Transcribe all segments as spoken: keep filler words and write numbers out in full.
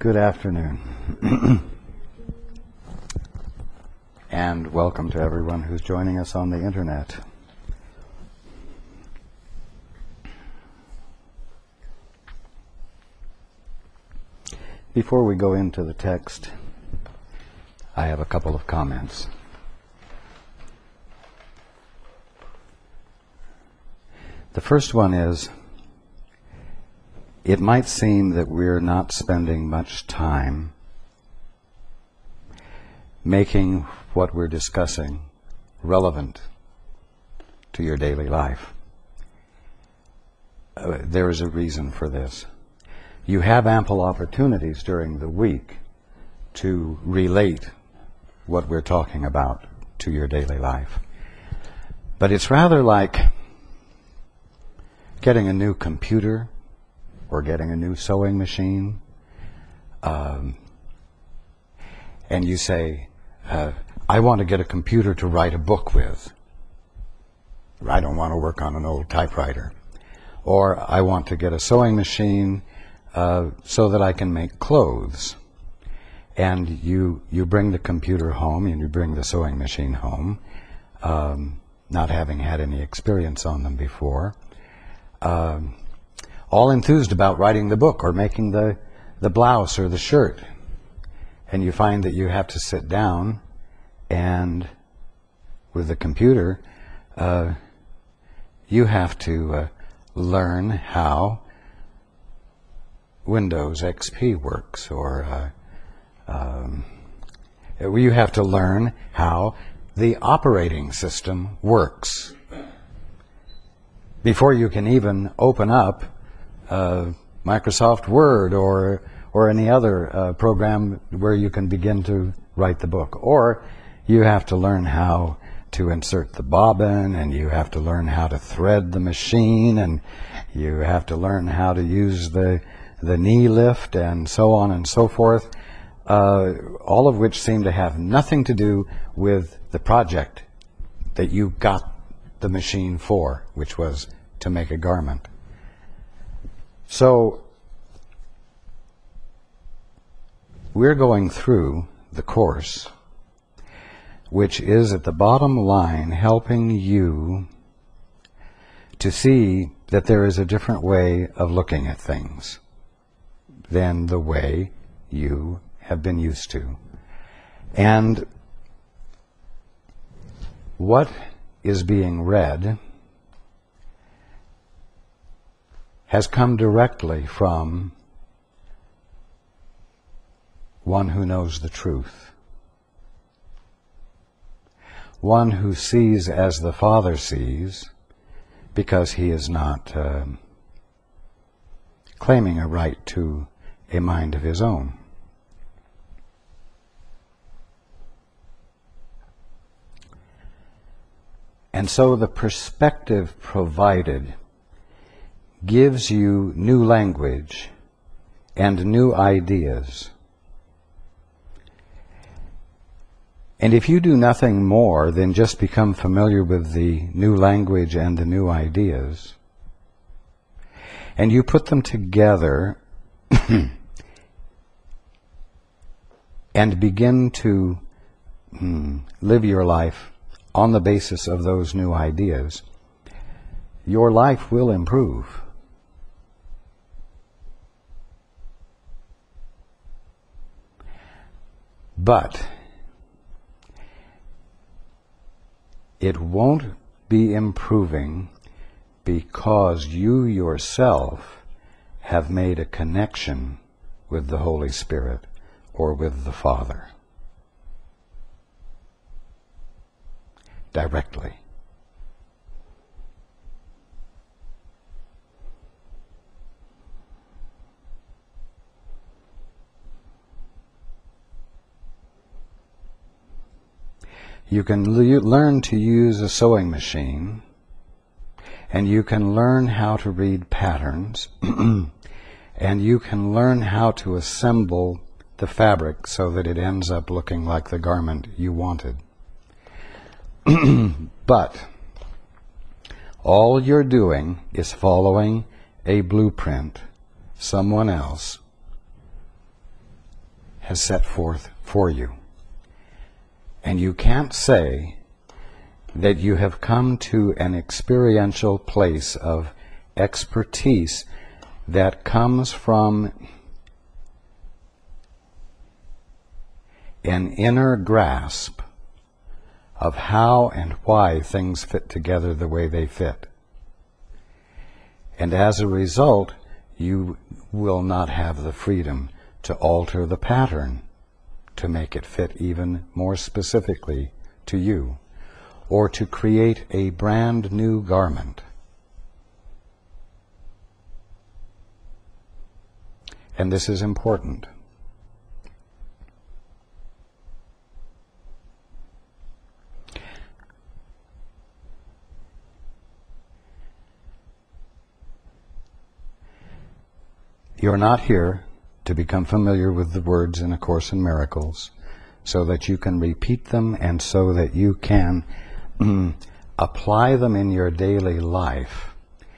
Good afternoon. And welcome to everyone who's joining us on the internet. Before we go into the text, I have a couple of comments. The first one is, it might seem that we're not spending much time making what we're discussing relevant to your daily life. Uh, there is a reason for this. You have ample opportunities during the week to relate what we're talking about to your daily life. But it's rather like getting a new computer or getting a new sewing machine, um, and you say, uh, I want to get a computer to write a book with. I don't want to work on an old typewriter. Or I want to get a sewing machine uh, so that I can make clothes. And you, you bring the computer home and you bring the sewing machine home, um, not having had any experience on them before. Um, all enthused about writing the book or making the, the blouse or the shirt. And you find that you have to sit down and with the computer, uh, you have to uh, learn how Windows X P works, or uh, um, you have to learn how the operating system works before you can even open up Uh, Microsoft Word or or any other uh, program where you can begin to write the book. Or you have to learn how to insert the bobbin, and you have to learn how to thread the machine, and you have to learn how to use the the knee lift, and so on and so forth, uh, all of which seem to have nothing to do with the project that you got the machine for, which was to make a garment. So, we're going through the course, which is at the bottom line helping you to see that there is a different way of looking at things than the way you have been used to. And what is being read has come directly from one who knows the truth, one who sees as the Father sees, because he is not uh, claiming a right to a mind of his own. And so the perspective provided gives you new language and new ideas. And if you do nothing more than just become familiar with the new language and the new ideas, and you put them together and begin to hmm, live your life on the basis of those new ideas, your life will improve. But it won't be improving because you yourself have made a connection with the Holy Spirit or with the Father directly. You can le- learn to use a sewing machine, and you can learn how to read patterns, and you can learn how to assemble the fabric so that it ends up looking like the garment you wanted. But all you're doing is following a blueprint someone else has set forth for you. And you can't say that you have come to an experiential place of expertise that comes from an inner grasp of how and why things fit together the way they fit. And as a result, you will not have the freedom to alter the pattern to make it fit even more specifically to you, or to create a brand new garment. And this is important. You're not here to become familiar with the words in A Course in Miracles so that you can repeat them and so that you can mm, apply them in your daily life,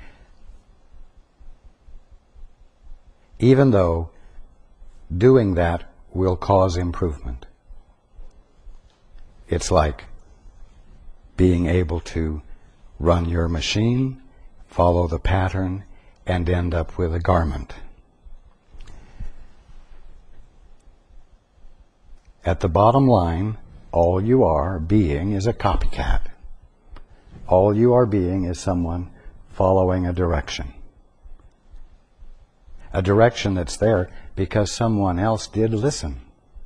even though doing that will cause improvement. It's like being able to run your machine, follow the pattern, and end up with a garment. At the bottom line, all you are being is a copycat. All you are being is someone following a direction. A direction that's there because someone else did listen.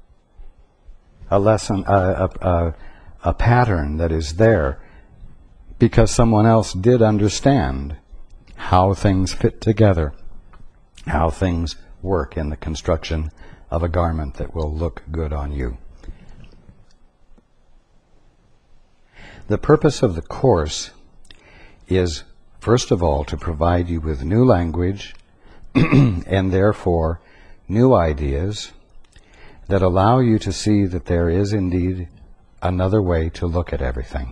A lesson, a, a, a, a pattern that is there because someone else did understand how things fit together, how things work in the construction of a garment that will look good on you. The purpose of the Course is, first of all, to provide you with new language and therefore new ideas that allow you to see that there is indeed another way to look at everything.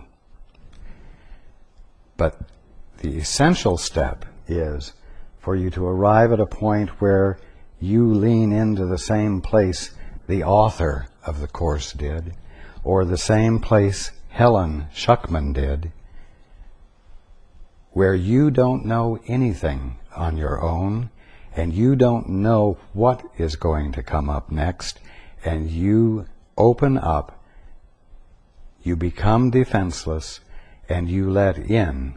But the essential step is for you to arrive at a point where you lean into the same place the author of the Course did, or the same place Helen Schucman did, where you don't know anything on your own, and you don't know what is going to come up next, and you open up, you become defenseless, and you let in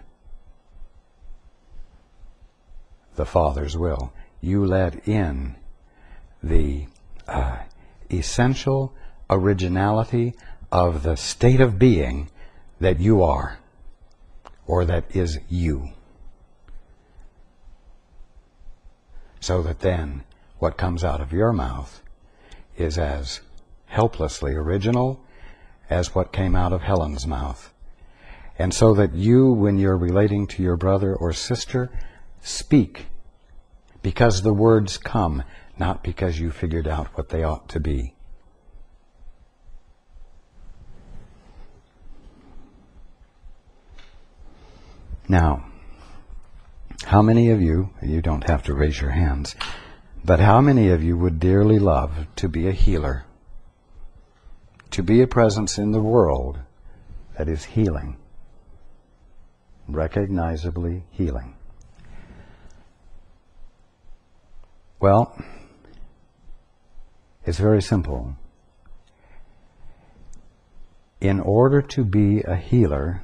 the Father's will. You let in the uh, essential originality of the state of being that you are, or that is you. So that then what comes out of your mouth is as helplessly original as what came out of Helen's mouth. And so that you, when you're relating to your brother or sister, speak because the words come, not because you figured out what they ought to be. Now, how many of you, you don't have to raise your hands, but how many of you would dearly love to be a healer? To be a presence in the world that is healing, recognizably healing. Well, it's very simple. In order to be a healer,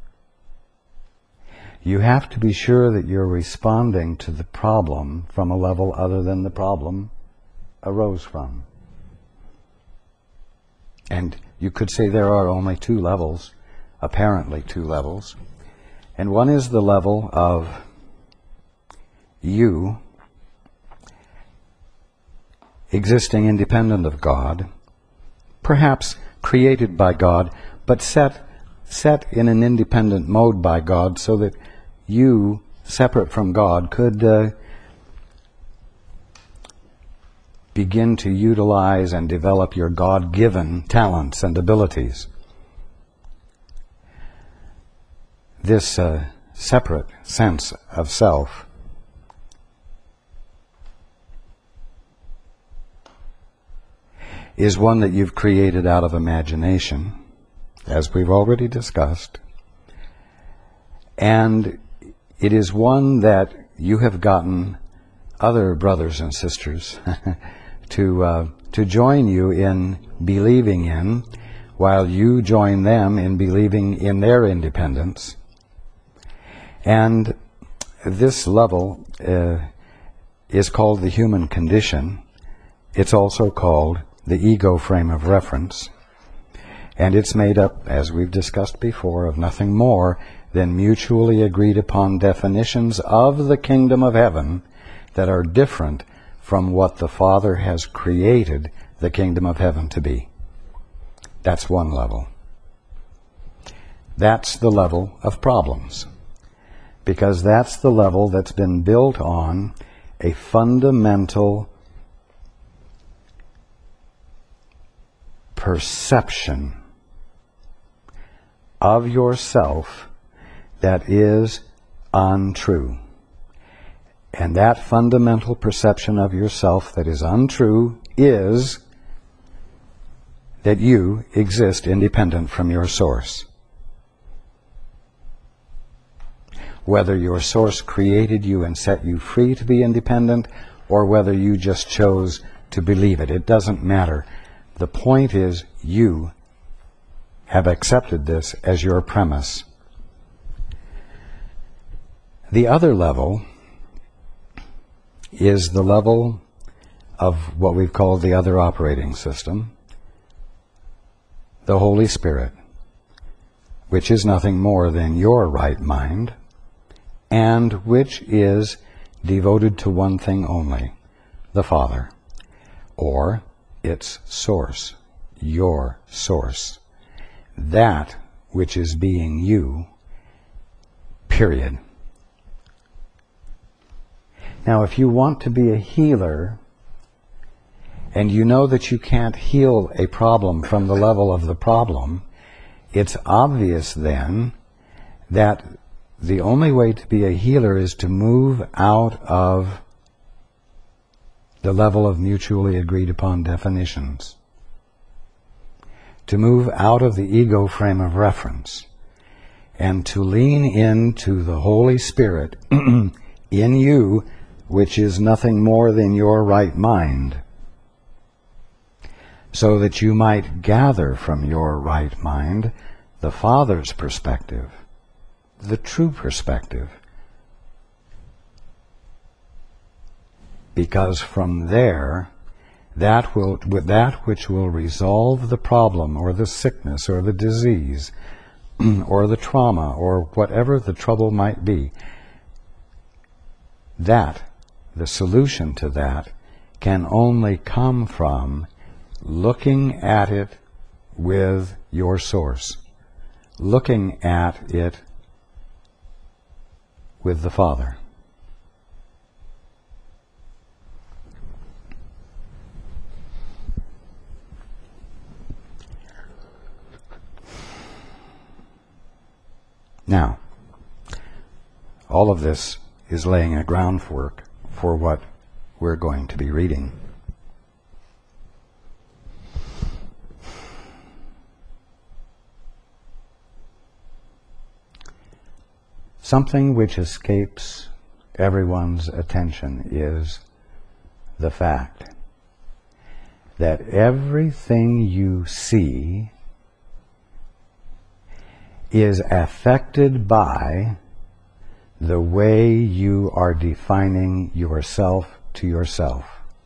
you have to be sure that you're responding to the problem from a level other than the problem arose from. And you could say there are only two levels, apparently two levels. And one is the level of you existing independent of God, perhaps created by God, but set set in an independent mode by God so that you, separate from God, could uh, begin to utilize and develop your God-given talents and abilities. This uh, separate sense of self is one that you've created out of imagination, as we've already discussed. And it is one that you have gotten other brothers and sisters to uh, to join you in believing in, while you join them in believing in their independence. And this level uh, is called the human condition. It's also called the ego frame of reference. And it's made up, as we've discussed before, of nothing more than mutually agreed upon definitions of the kingdom of heaven that are different from what the Father has created the kingdom of heaven to be. That's one level. That's the level of problems, because that's the level that's been built on a fundamental perception of yourself that is untrue. And that fundamental perception of yourself that is untrue is that you exist independent from your source. Whether your source created you and set you free to be independent, or whether you just chose to believe it, it doesn't matter. The point is, you have accepted this as your premise. The other level is the level of what we've called the other operating system, the Holy Spirit, which is nothing more than your right mind, and which is devoted to one thing only, the Father, or its source, your source, that which is being you, period. Now, if you want to be a healer, and you know that you can't heal a problem from the level of the problem, it's obvious then that the only way to be a healer is to move out of the level of mutually agreed upon definitions, to move out of the ego frame of reference, and to lean into the Holy Spirit in you, which is nothing more than your right mind, so that you might gather from your right mind the Father's perspective, the true perspective. Because from there, that will, that which will resolve the problem or the sickness or the disease or the trauma or whatever the trouble might be, that, the solution to that, can only come from looking at it with your source, looking at it with the Father. Now, all of this is laying a groundwork for what we're going to be reading. Something which escapes everyone's attention is the fact that everything you see is affected by the way you are defining yourself to yourself.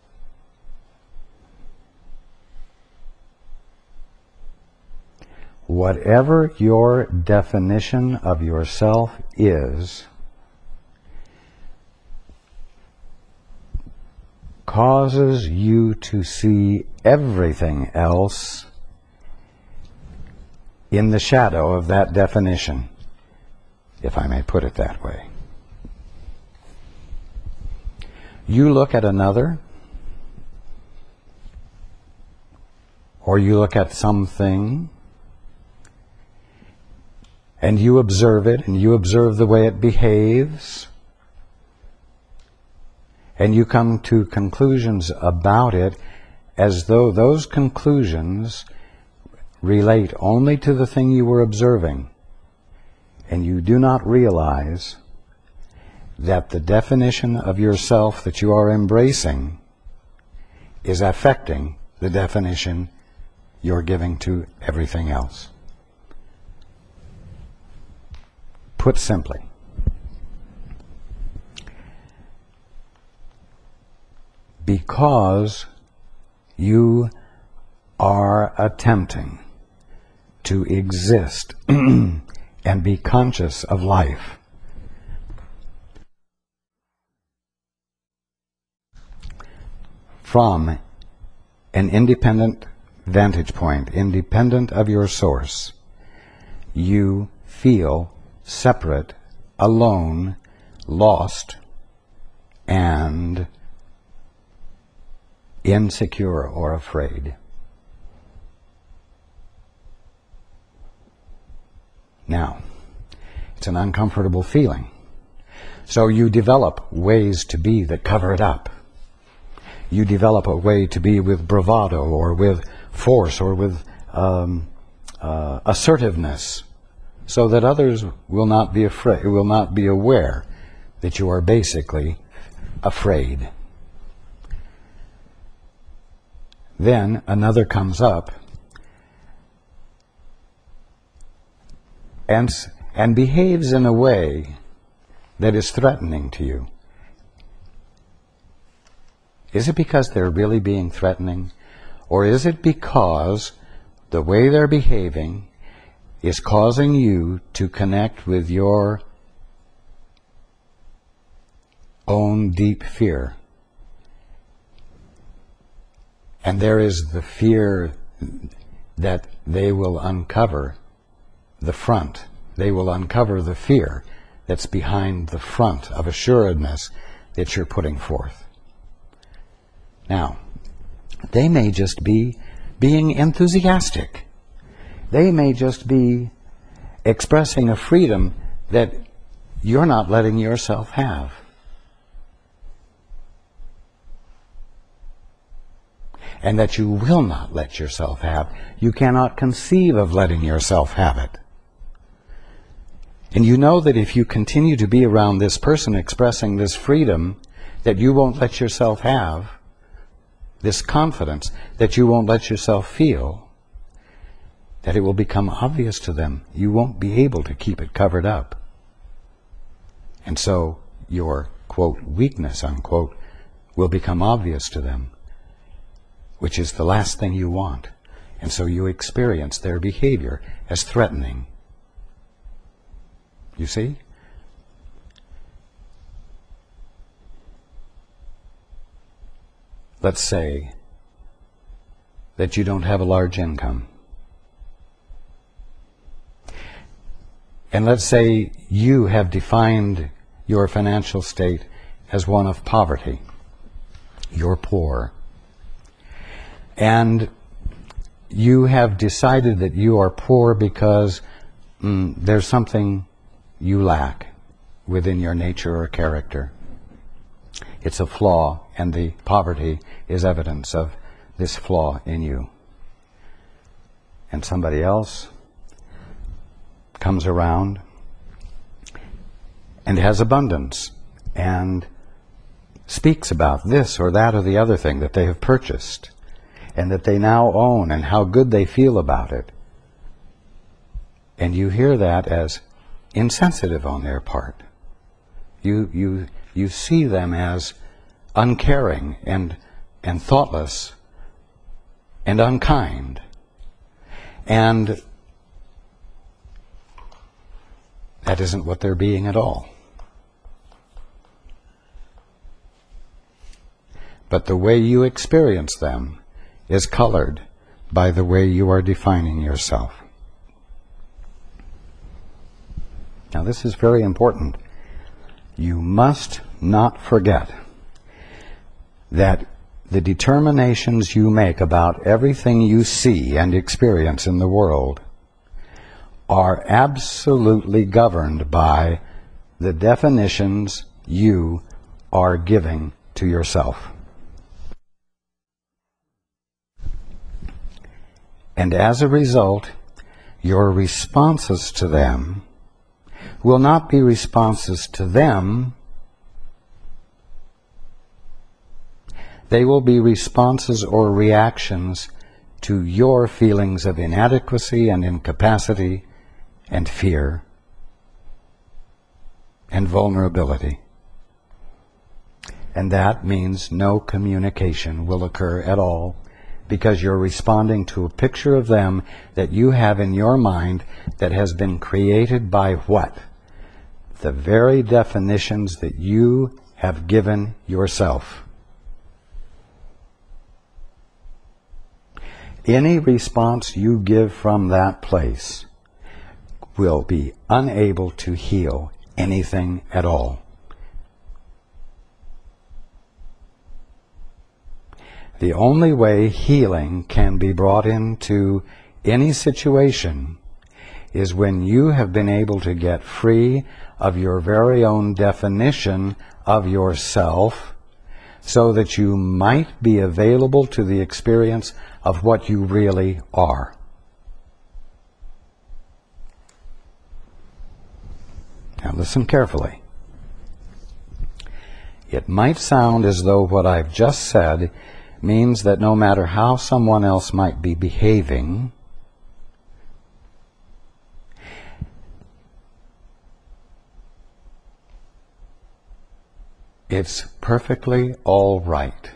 Whatever your definition of yourself is, causes you to see everything else in the shadow of that definition, if I may put it that way. You look at another, or you look at something, and you observe it, and you observe the way it behaves, and you come to conclusions about it, as though those conclusions relate only to the thing you were observing, and you do not realize that the definition of yourself that you are embracing is affecting the definition you're giving to everything else. Put simply, because you are attempting to exist and be conscious of life, from an independent vantage point, independent of your source, you feel separate, alone, lost, and insecure or afraid. Now, it's an uncomfortable feeling. So you develop ways to be that cover it up. You develop a way to be with bravado or with force or with um, uh, assertiveness, so that others will not be afraid, will not be aware that you are basically afraid. Then another comes up and, and behaves in a way that is threatening to you. Is it because they're really being threatening? Or is it because the way they're behaving is causing you to connect with your own deep fear? And there is the fear that they will uncover the front. They will uncover the fear that's behind the front of assuredness that you're putting forth. Now, they may just be being enthusiastic. They may just be expressing a freedom that you're not letting yourself have. And that you will not let yourself have. You cannot conceive of letting yourself have it. And you know that if you continue to be around this person expressing this freedom that you won't let yourself have, this confidence that you won't let yourself feel, that it will become obvious to them. You won't be able to keep it covered up. And so your, quote, weakness, unquote, will become obvious to them, which is the last thing you want. And so you experience their behavior as threatening. You see? Let's say that you don't have a large income. And let's say you have defined your financial state as one of poverty. You're poor. And you have decided that you are poor because mm, there's something you lack within your nature or character. It's a flaw, and the poverty is evidence of this flaw in you. And somebody else comes around and has abundance and speaks about this or that or the other thing that they have purchased and that they now own and how good they feel about it. And you hear that as insensitive on their part. You you you see them as uncaring and and thoughtless and unkind. And that isn't what they're being at all. But the way you experience them is colored by the way you are defining yourself. Now, this is very important. You must not forget that the determinations you make about everything you see and experience in the world are absolutely governed by the definitions you are giving to yourself. And as a result, your responses to them will not be responses to them. They will be responses or reactions to your feelings of inadequacy and incapacity and fear and vulnerability. And that means no communication will occur at all, because you're responding to a picture of them that you have in your mind that has been created by what? The very definitions that you have given yourself. Any response you give from that place will be unable to heal anything at all. The only way healing can be brought into any situation is when you have been able to get free of your very own definition of yourself, so that you might be available to the experience of what you really are. Now listen carefully. It might sound as though what I've just said means that no matter how someone else might be behaving, it's perfectly all right.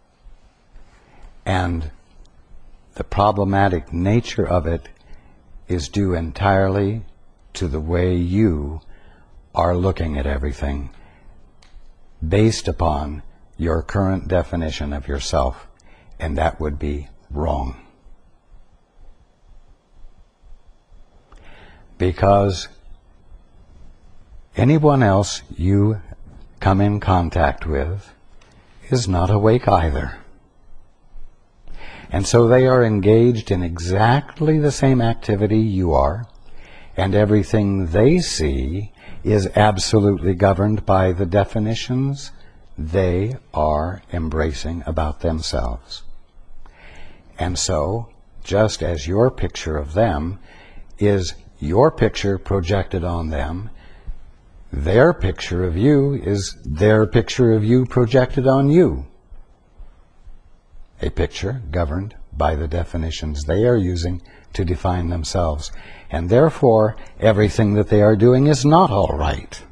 And the problematic nature of it is due entirely to the way you are looking at everything based upon your current definition of yourself, and that would be wrong. Because anyone else you come in contact with is not awake either. And so they are engaged in exactly the same activity you are, and everything they see is absolutely governed by the definitions they are embracing about themselves. And so, just as your picture of them is your picture projected on them, their picture of you is their picture of you projected on you. A picture governed by the definitions they are using to define themselves. And therefore, everything that they are doing is not all right.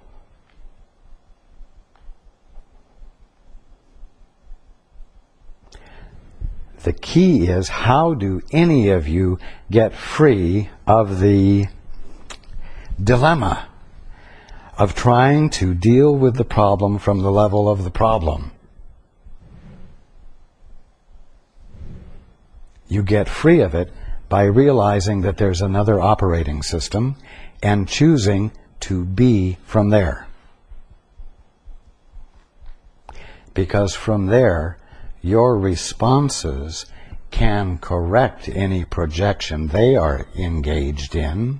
The key is, how do any of you get free of the dilemma of trying to deal with the problem from the level of the problem? You get free of it by realizing that there's another operating system and choosing to be from there. Because from there, your responses can correct any projection they are engaged in,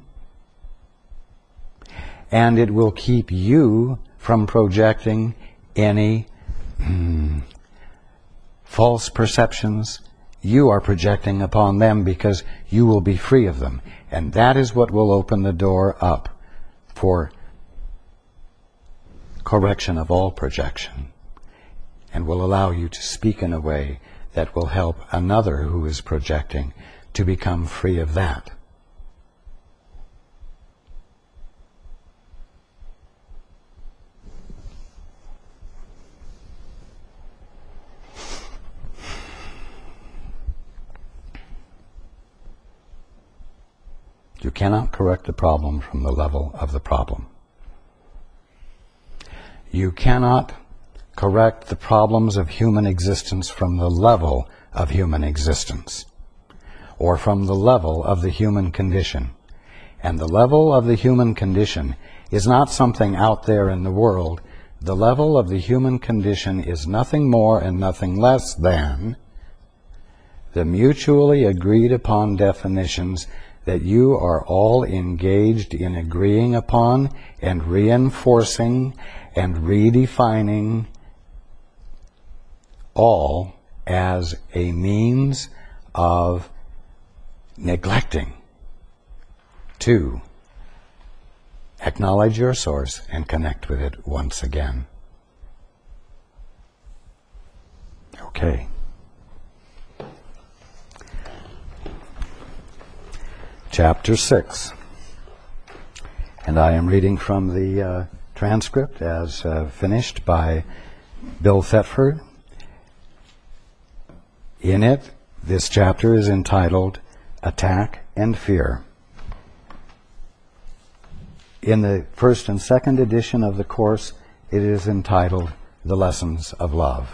and it will keep you from projecting any mm, false perceptions you are projecting upon them, because you will be free of them. And that is what will open the door up for correction of all projection, and will allow you to speak in a way that will help another who is projecting to become free of that. You cannot correct the problem from the level of the problem. You cannot correct the problems of human existence from the level of human existence, or from the level of the human condition. And the level of the human condition is not something out there in the world. The level of the human condition is nothing more and nothing less than the mutually agreed upon definitions that you are all engaged in agreeing upon and reinforcing and redefining, all as a means of neglecting to acknowledge your source and connect with it once again. Okay. Chapter six. And I am reading from the uh, transcript as uh, finished by Bill Thetford. In it, this chapter is entitled Attack and Fear. In the first and second edition of the course, it is entitled The Lessons of Love.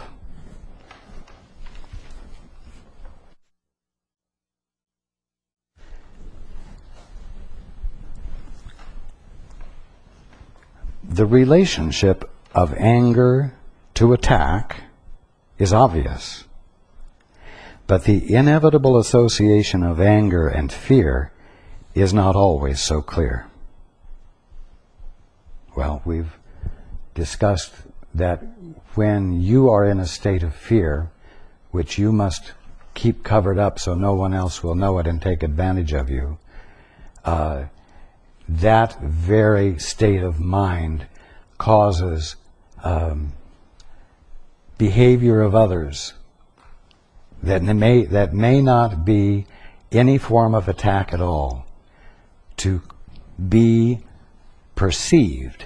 The relationship of anger to attack is obvious, but the inevitable association of anger and fear is not always so clear. Well, we've discussed that when you are in a state of fear, which you must keep covered up so no one else will know it and take advantage of you, uh, that very state of mind causes um, behavior of others that may, that may not be any form of attack at all to be perceived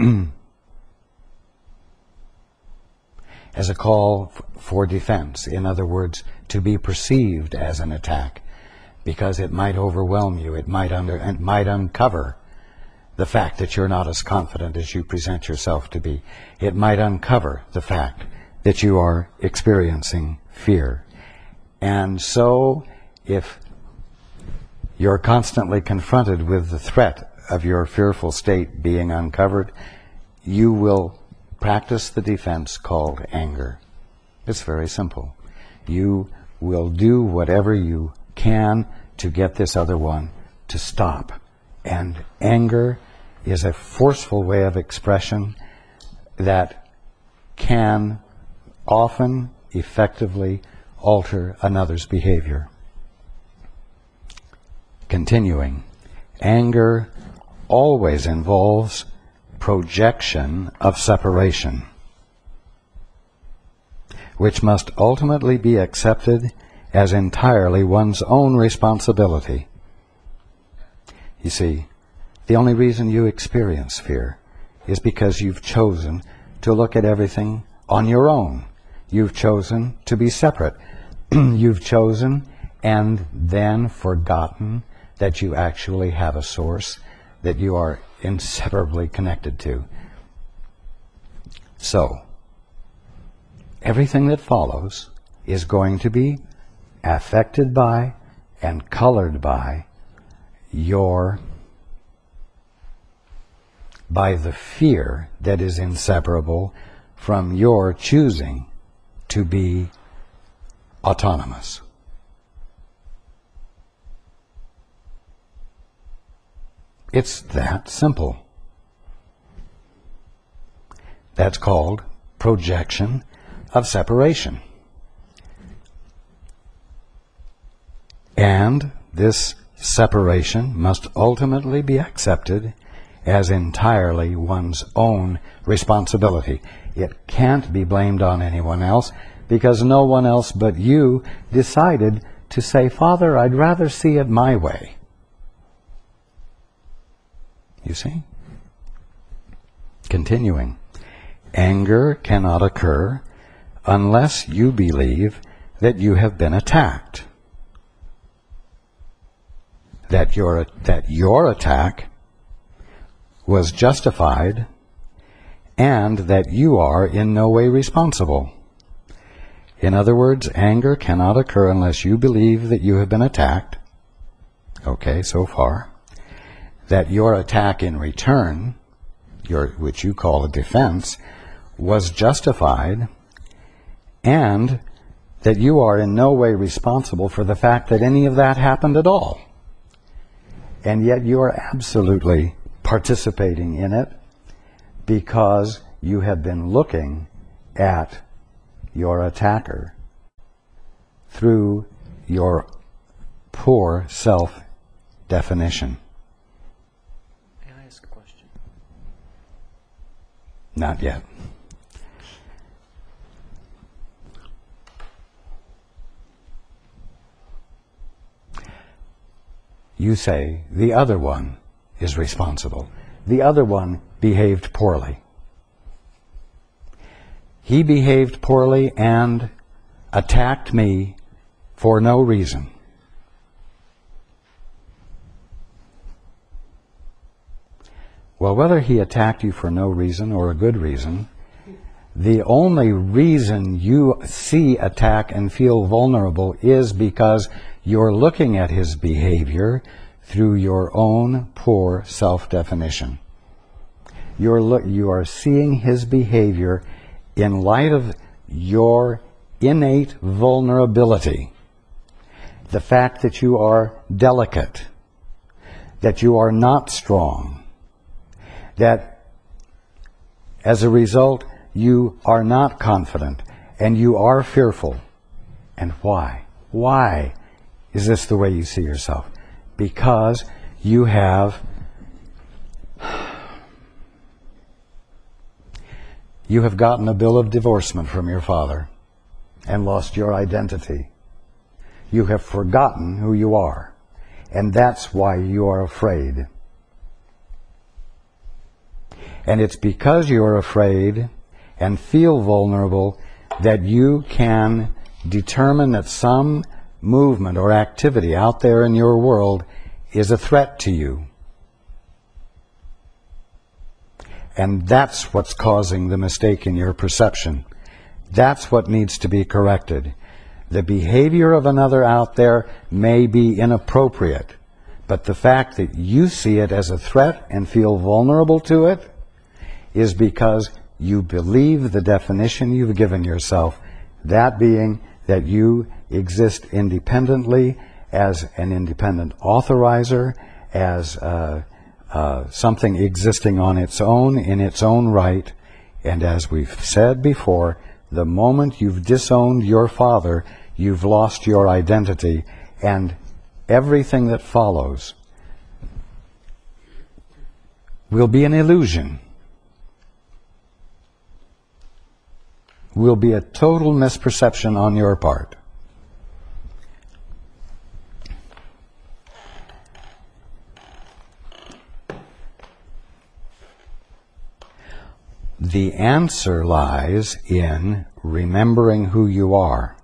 as a call f- for defense. In other words, to be perceived as an attack, because it might overwhelm you. It might under it might uncover the fact that you're not as confident as you present yourself to be. It might uncover the fact that you are experiencing fear. And so, if you're constantly confronted with the threat of your fearful state being uncovered, you will practice the defense called anger. It's very simple. You will do whatever you can to get this other one to stop. And anger is a forceful way of expression that can often effectively alter another's behavior. Continuing, anger always involves projection of separation, which must ultimately be accepted as entirely one's own responsibility. You see, the only reason you experience fear is because you've chosen to look at everything on your own. You've chosen to be separate. You've chosen and then forgotten that you actually have a source that you are inseparably connected to. So, everything that follows is going to be affected by and colored by your, by the fear that is inseparable from your choosing to be autonomous. It's that simple. That's called projection of separation. And this separation must ultimately be accepted as entirely one's own responsibility. It can't be blamed on anyone else, because no one else but you decided to say, "Father, I'd rather see it my way." You see? Continuing. Anger cannot occur unless you believe that you have been attacked. That your, that your attack was justified and that you are in no way responsible. In other words, anger cannot occur unless you believe that you have been attacked. Okay, so far. That your attack in return, your, which you call a defense, was justified, and that you are in no way responsible for the fact that any of that happened at all. And yet you are absolutely participating in it because you have been looking at your attacker through your poor self-definition. May I ask a question? Not yet. You say the other one is responsible. The other one behaved poorly. He behaved poorly and attacked me for no reason. Well, whether he attacked you for no reason or a good reason, the only reason you see attack and feel vulnerable is because you're looking at his behavior through your own poor self-definition. You're look, you are seeing his behavior in light of your innate vulnerability. The fact that you are delicate, that you are not strong, that as a result you are not confident and you are fearful. And why? Why is this the way you see yourself? Because you have you have gotten a bill of divorcement from your father and lost your identity. You have forgotten who you are, and that's why you are afraid. And it's because you are afraid and feel vulnerable that you can determine that some movement or activity out there in your world is a threat to you. And that's what's causing the mistake in your perception. That's what needs to be corrected. The behavior of another out there may be inappropriate, but the fact that you see it as a threat and feel vulnerable to it is because you believe the definition you've given yourself, that being that you exist independently as an independent authorizer, as uh, uh, something existing on its own, in its own right. And as we've said before, the moment you've disowned your father, you've lost your identity, and everything that follows will be an illusion. Will be a total misperception on your part. The answer lies in remembering who you are,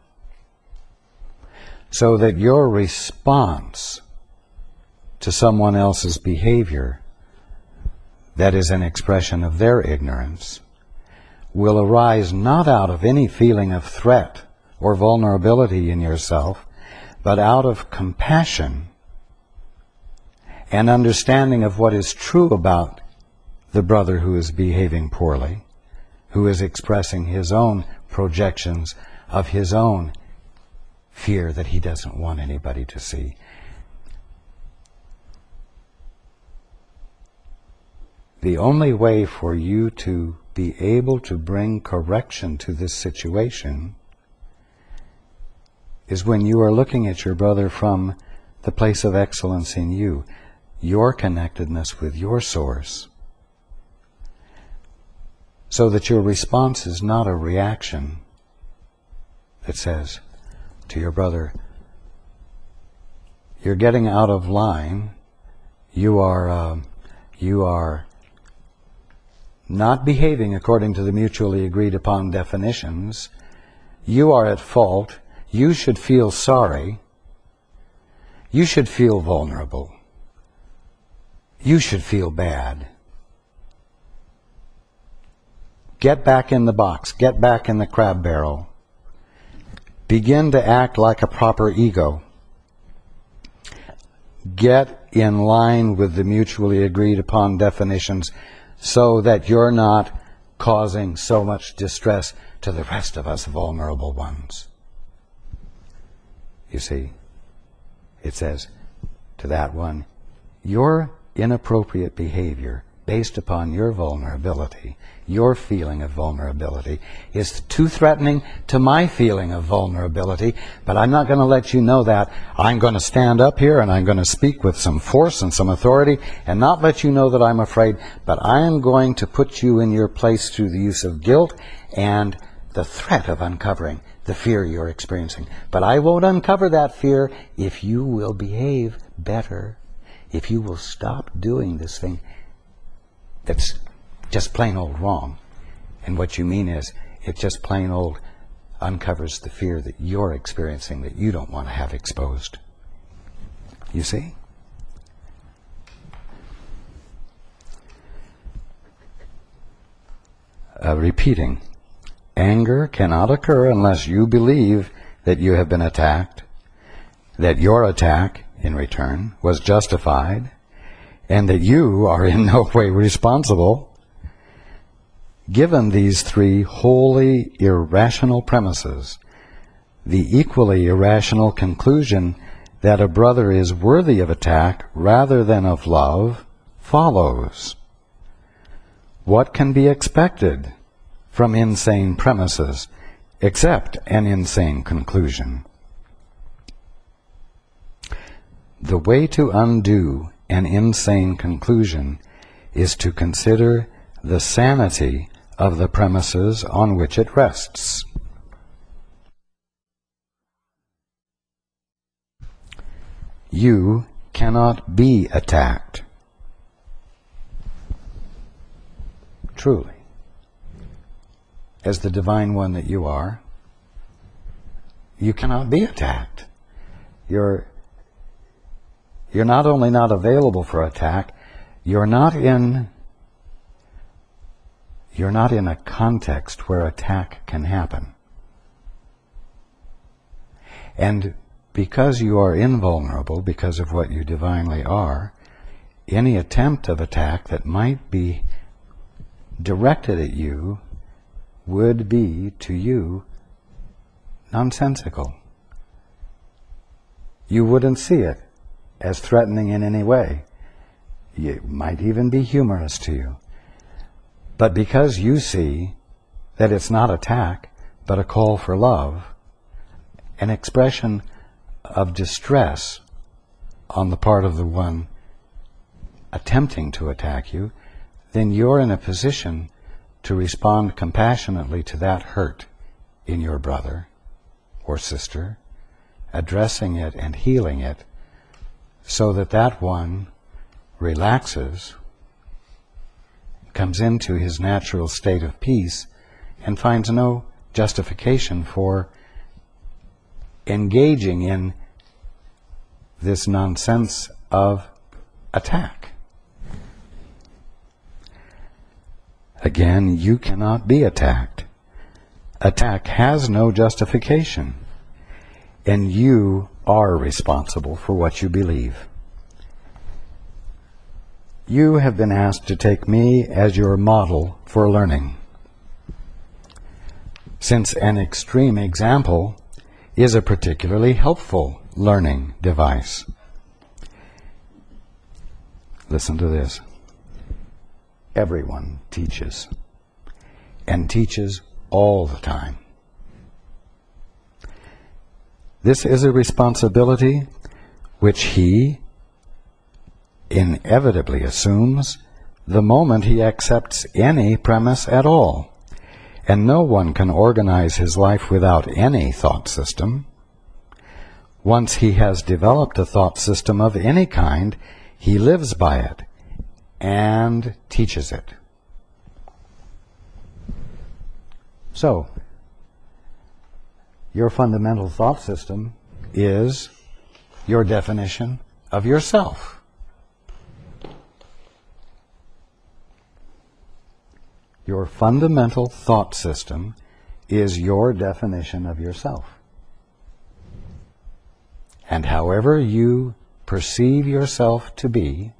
so that your response to someone else's behavior that is an expression of their ignorance will arise not out of any feeling of threat or vulnerability in yourself, but out of compassion and understanding of what is true about the brother who is behaving poorly, who is expressing his own projections of his own fear that he doesn't want anybody to see. The only way for you to be able to bring correction to this situation is when you are looking at your brother from the place of excellence in you, your connectedness with your source, so that your response is not a reaction that says to your brother, you're getting out of line, you are, uh, you are not behaving according to the mutually agreed upon definitions, you are at fault, you should feel sorry, you should feel vulnerable, you should feel bad. Get back in the box, get back in the crab barrel. Begin to act like a proper ego. Get in line with the mutually agreed upon definitions so that you're not causing so much distress to the rest of us vulnerable ones. You see, it says to that one, your inappropriate behavior based upon your vulnerability, your feeling of vulnerability, is too threatening to my feeling of vulnerability, but I'm not going to let you know that. I'm going to stand up here and I'm going to speak with some force and some authority and not let you know that I'm afraid, but I am going to put you in your place through the use of guilt and the threat of uncovering the fear you're experiencing. But I won't uncover that fear if you will behave better, if you will stop doing this thing that's just plain old wrong. And what you mean is, it just plain old uncovers the fear that you're experiencing that you don't want to have exposed. You see? Uh, repeating. Anger cannot occur unless you believe that you have been attacked, that your attack, in return, was justified, and that you are in no way responsible. Given these three wholly irrational premises, the equally irrational conclusion that a brother is worthy of attack rather than of love follows. What can be expected from insane premises except an insane conclusion? The way to undo an insane conclusion is to consider the sanity of the premises on which it rests. You cannot be attacked. Truly. As the divine one that you are, you cannot be attacked. You're, you're not only not available for attack, you're not in You're not in a context where attack can happen. And because you are invulnerable, because of what you divinely are, any attempt of attack that might be directed at you would be, to you, nonsensical. You wouldn't see it as threatening in any way. It might even be humorous to you. But because you see that it's not attack, but a call for love, an expression of distress on the part of the one attempting to attack you, then you're in a position to respond compassionately to that hurt in your brother or sister, addressing it and healing it so that that one relaxes, comes into his natural state of peace, and finds no justification for engaging in this nonsense of attack. Again, you cannot be attacked. Attack has no justification, and you are responsible for what you believe. You have been asked to take me as your model for learning. Since an extreme example is a particularly helpful learning device. Listen to this. Everyone teaches, and teaches all the time. This is a responsibility which he inevitably assumes the moment he accepts any premise at all. And no one can organize his life without any thought system. Once he has developed a thought system of any kind, he lives by it and teaches it. So, your fundamental thought system is your definition of yourself. Your fundamental thought system is your definition of yourself. And however you perceive yourself to be,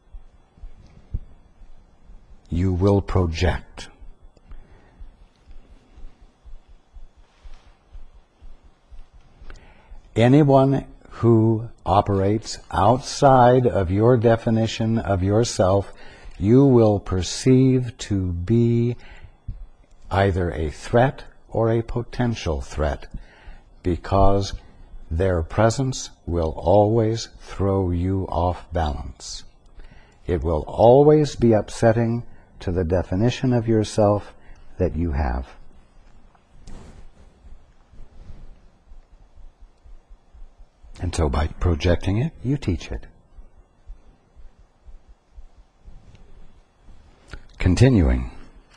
you will project. Anyone who operates outside of your definition of yourself you will perceive to be either a threat or a potential threat, because their presence will always throw you off balance. It will always be upsetting to the definition of yourself that you have. And so by projecting it, you teach it. Continuing.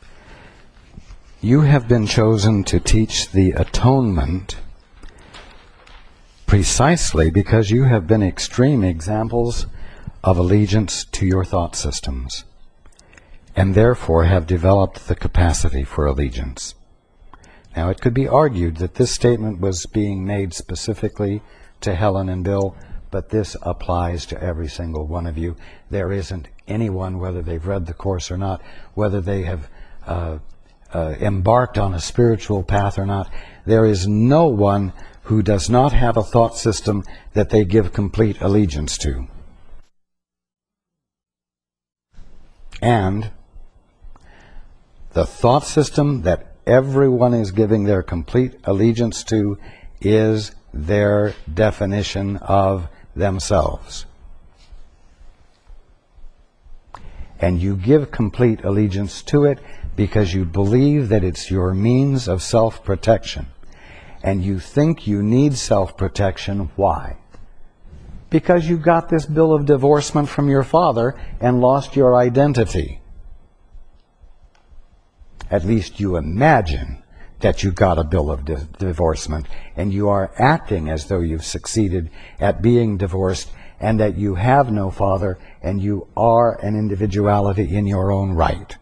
You have been chosen to teach the atonement precisely because you have been extreme examples of allegiance to your thought systems, and therefore have developed the capacity for allegiance. Now, it could be argued that this statement was being made specifically to Helen and Bill, but this applies to every single one of you. There isn't anyone, whether they've read the Course or not, whether they have uh, uh, embarked on a spiritual path or not, there is no one who does not have a thought system that they give complete allegiance to. And the thought system that everyone is giving their complete allegiance to is their definition of themselves. And you give complete allegiance to it because you believe that it's your means of self-protection. And you think you need self-protection. Why? Because you got this bill of divorcement from your father and lost your identity. At least you imagine that you got a bill of di- divorcement, and you are acting as though you've succeeded at being divorced, and that you have no father, and you are an individuality in your own right.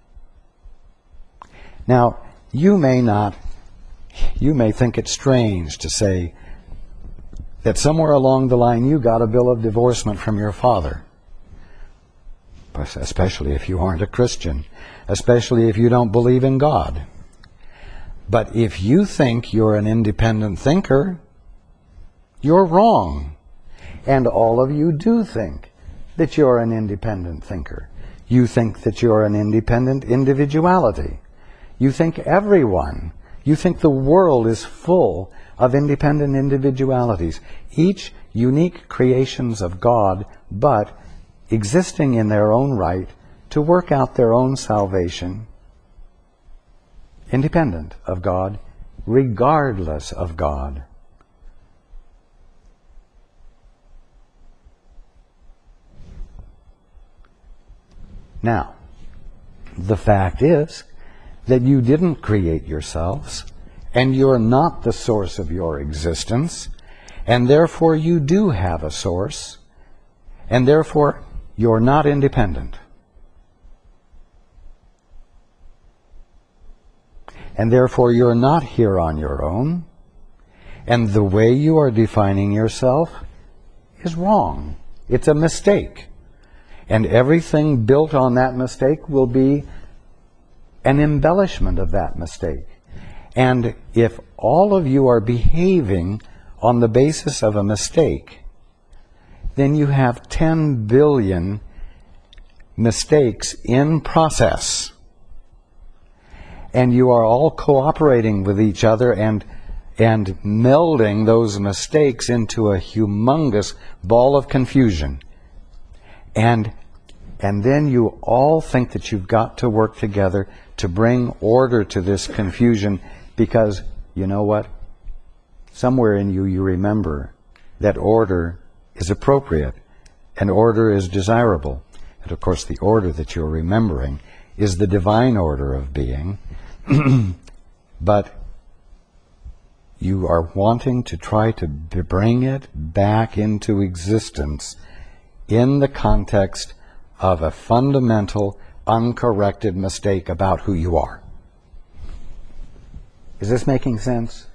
Now, you may not, you may think it strange to say that somewhere along the line you got a bill of divorcement from your father, especially if you aren't a Christian, especially if you don't believe in God. But if you think you're an independent thinker, you're wrong. And all of you do think that you're an independent thinker. You think that you're an independent individuality. You think everyone, you think the world is full of independent individualities, each unique creations of God, but existing in their own right to work out their own salvation, independent of God, regardless of God. Now, the fact is that you didn't create yourselves, and you're not the source of your existence, and therefore you do have a source, and therefore you're not independent. And therefore you're not here on your own, and the way you are defining yourself is wrong. It's a mistake. And everything built on that mistake will be an embellishment of that mistake. And if all of you are behaving on the basis of a mistake, then you have ten billion mistakes in process. And you are all cooperating with each other and and melding those mistakes into a humongous ball of confusion. And and then you all think that you've got to work together to bring order to this confusion, because you know what? Somewhere in you you remember that order is appropriate and order is desirable. And of course the order that you're remembering is the divine order of being. But you are wanting to try to bring it back into existence in the context of a fundamental, uncorrected mistake about who you are. Is this making sense?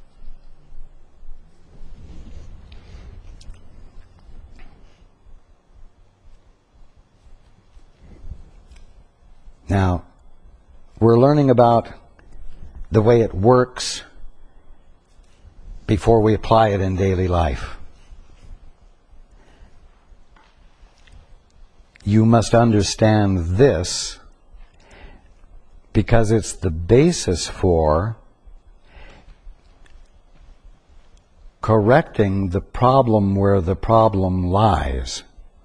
Now, we're learning about the way it works before we apply it in daily life. you must understand this because it's the basis for correcting the problem where the problem lies.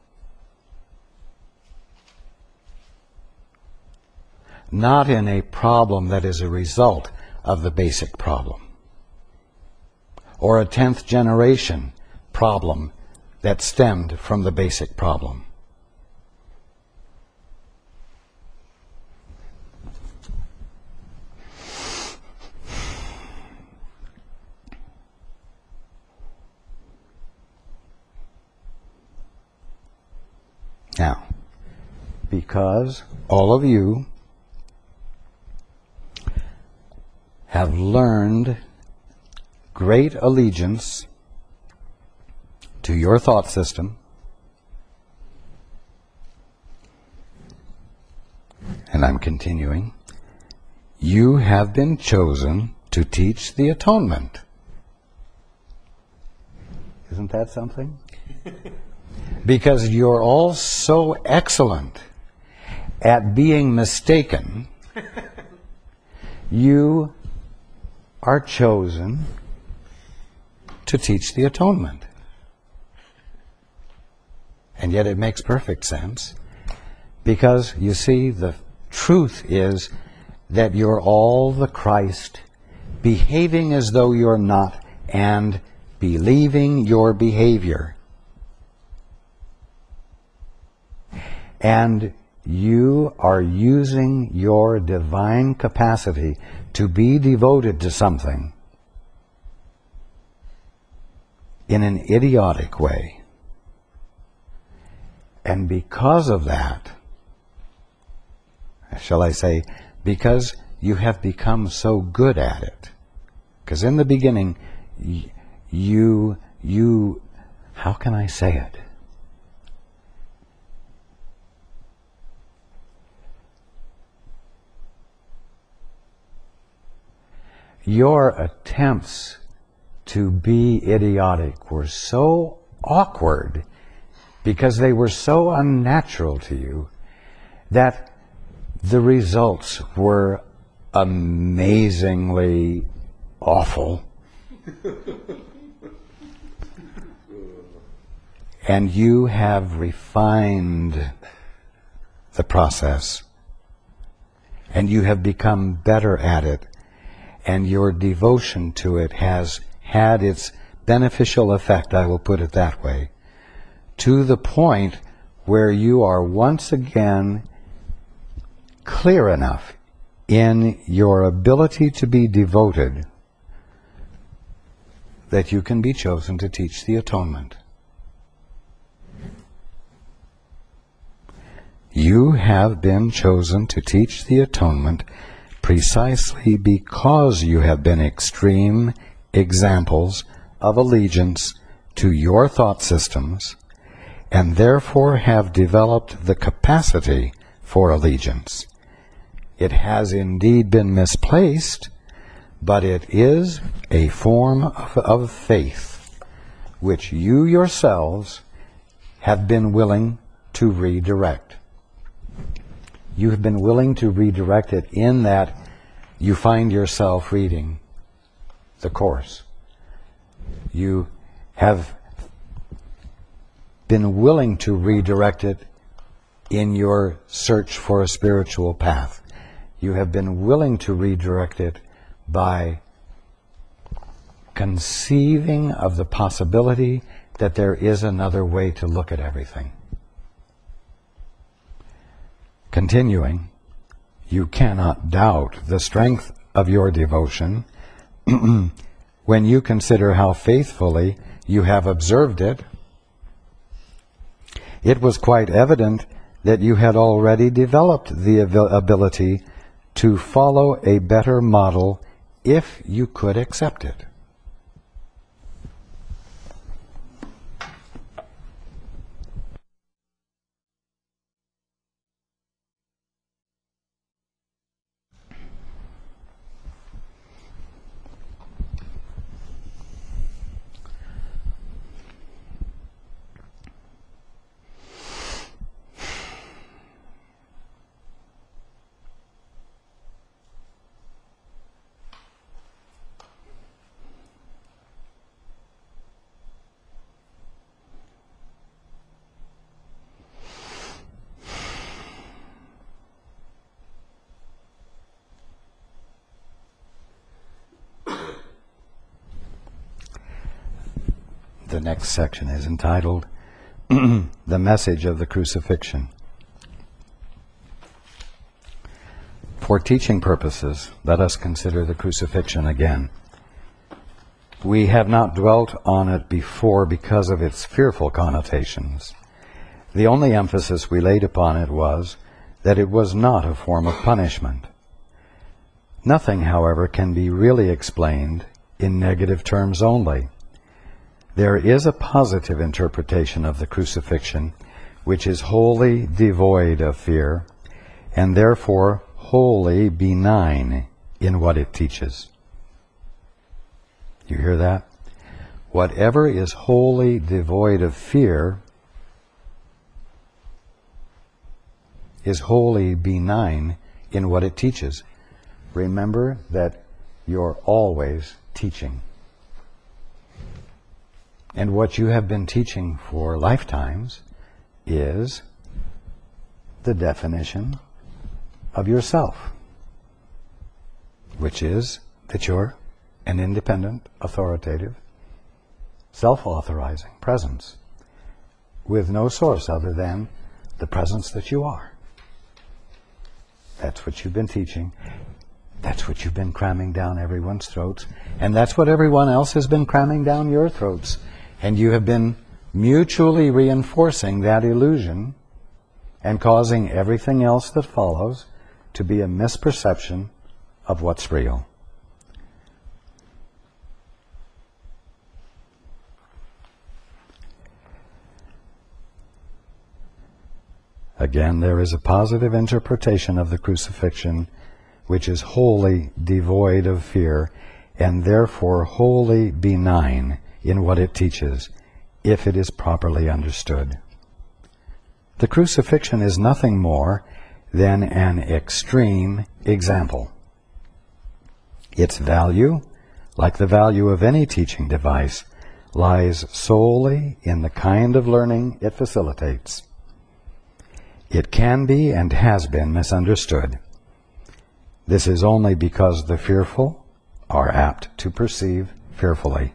Not in a problem that is a result of the basic problem, or a tenth generation problem that stemmed from the basic problem. Now, because all of you have learned great allegiance to your thought system, and I'm continuing, you have been chosen to teach the atonement. Isn't that something? Because you're all so excellent at being mistaken, you are chosen to teach the atonement. And yet it makes perfect sense, because you see, the truth is that you're all the Christ, behaving as though you're not, and believing your behavior. And you are using your divine capacity to be devoted to something in an idiotic way. And because of that, shall I say, because you have become so good at it, because in the beginning, you, you, how can I say it? Your attempts to be idiotic were so awkward because they were so unnatural to you that the results were amazingly awful. And you have refined the process, and you have become better at it, and your devotion to it has had its beneficial effect, I will put it that way, to the point where you are once again clear enough in your ability to be devoted that you can be chosen to teach the atonement. You have been chosen to teach the atonement precisely because you have been extreme examples of allegiance to your thought systems, and therefore have developed the capacity for allegiance. It has indeed been misplaced, but it is a form of, of faith which you yourselves have been willing to redirect. You have been willing to redirect it in that you find yourself reading the Course. You have been willing to redirect it in your search for a spiritual path. You have been willing to redirect it by conceiving of the possibility that there is another way to look at everything. Continuing, you cannot doubt the strength of your devotion when you consider how faithfully you have observed it. It was quite evident that you had already developed the ability to follow a better model if you could accept it. the next section is entitled The Message of the Crucifixion. For teaching purposes, let us consider the crucifixion again. We have not dwelt on it before because of its fearful connotations. The only emphasis we laid upon it was that it was not a form of punishment. Nothing, however, can be really explained in negative terms only. There is a positive interpretation of the crucifixion which is wholly devoid of fear and therefore wholly benign in what it teaches. You hear that? Whatever is wholly devoid of fear is wholly benign in what it teaches. Remember that you're always teaching. And what you have been teaching for lifetimes is the definition of yourself, which is that you're an independent, authoritative, self-authorizing presence with no source other than the presence that you are. That's what you've been teaching. That's what you've been cramming down everyone's throats. And that's what everyone else has been cramming down your throats. And you have been mutually reinforcing that illusion and causing everything else that follows to be a misperception of what's real. Again, there is a positive interpretation of the crucifixion which is wholly devoid of fear and therefore wholly benign in what it teaches, if it is properly understood. The crucifixion is nothing more than an extreme example. Its value, like the value of any teaching device, lies solely in the kind of learning it facilitates. It can be and has been misunderstood. This is only because the fearful are apt to perceive fearfully.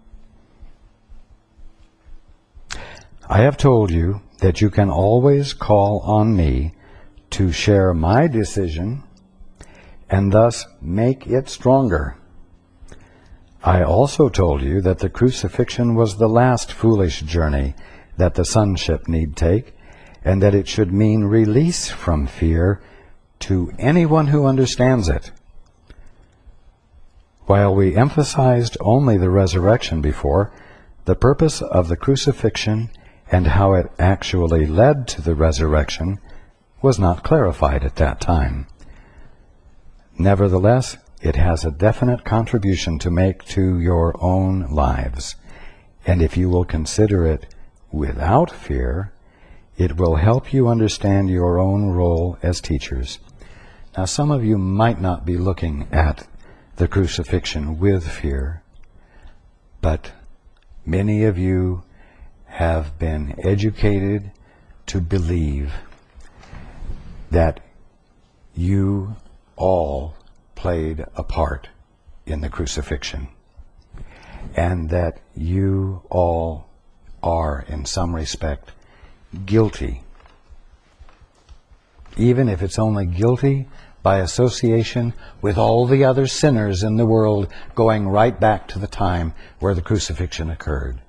I have told you that you can always call on me to share my decision and thus make it stronger. I also told you that the crucifixion was the last foolish journey that the sonship need take, and that it should mean release from fear to anyone who understands it. While we emphasized only the resurrection before, the purpose of the crucifixion and how it actually led to the resurrection was not clarified at that time. Nevertheless, it has a definite contribution to make to your own lives, and if you will consider it without fear, it will help you understand your own role as teachers. Now, some of you might not be looking at the crucifixion with fear, but many of you have been educated to believe that you all played a part in the crucifixion, and that you all are, in some respect, guilty, even if it's only guilty by association with all the other sinners in the world, going right back to the time where the crucifixion occurred.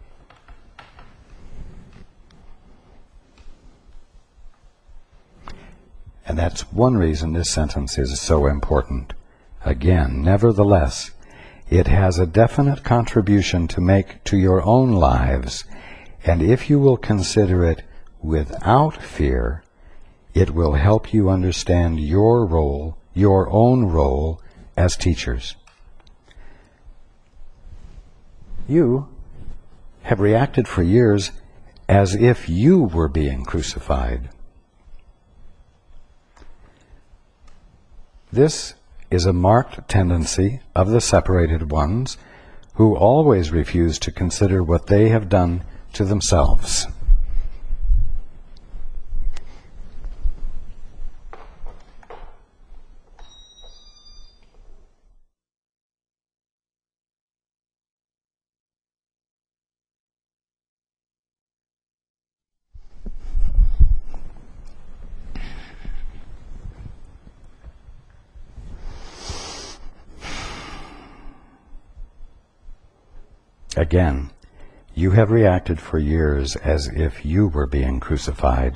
And that's one reason this sentence is so important. Again, nevertheless, it has a definite contribution to make to your own lives, and if you will consider it without fear, it will help you understand your role, your own role as teachers. You have reacted for years as if you were being crucified. This is a marked tendency of the separated ones who always refuse to consider what they have done to themselves. Again, you have reacted for years as if you were being crucified.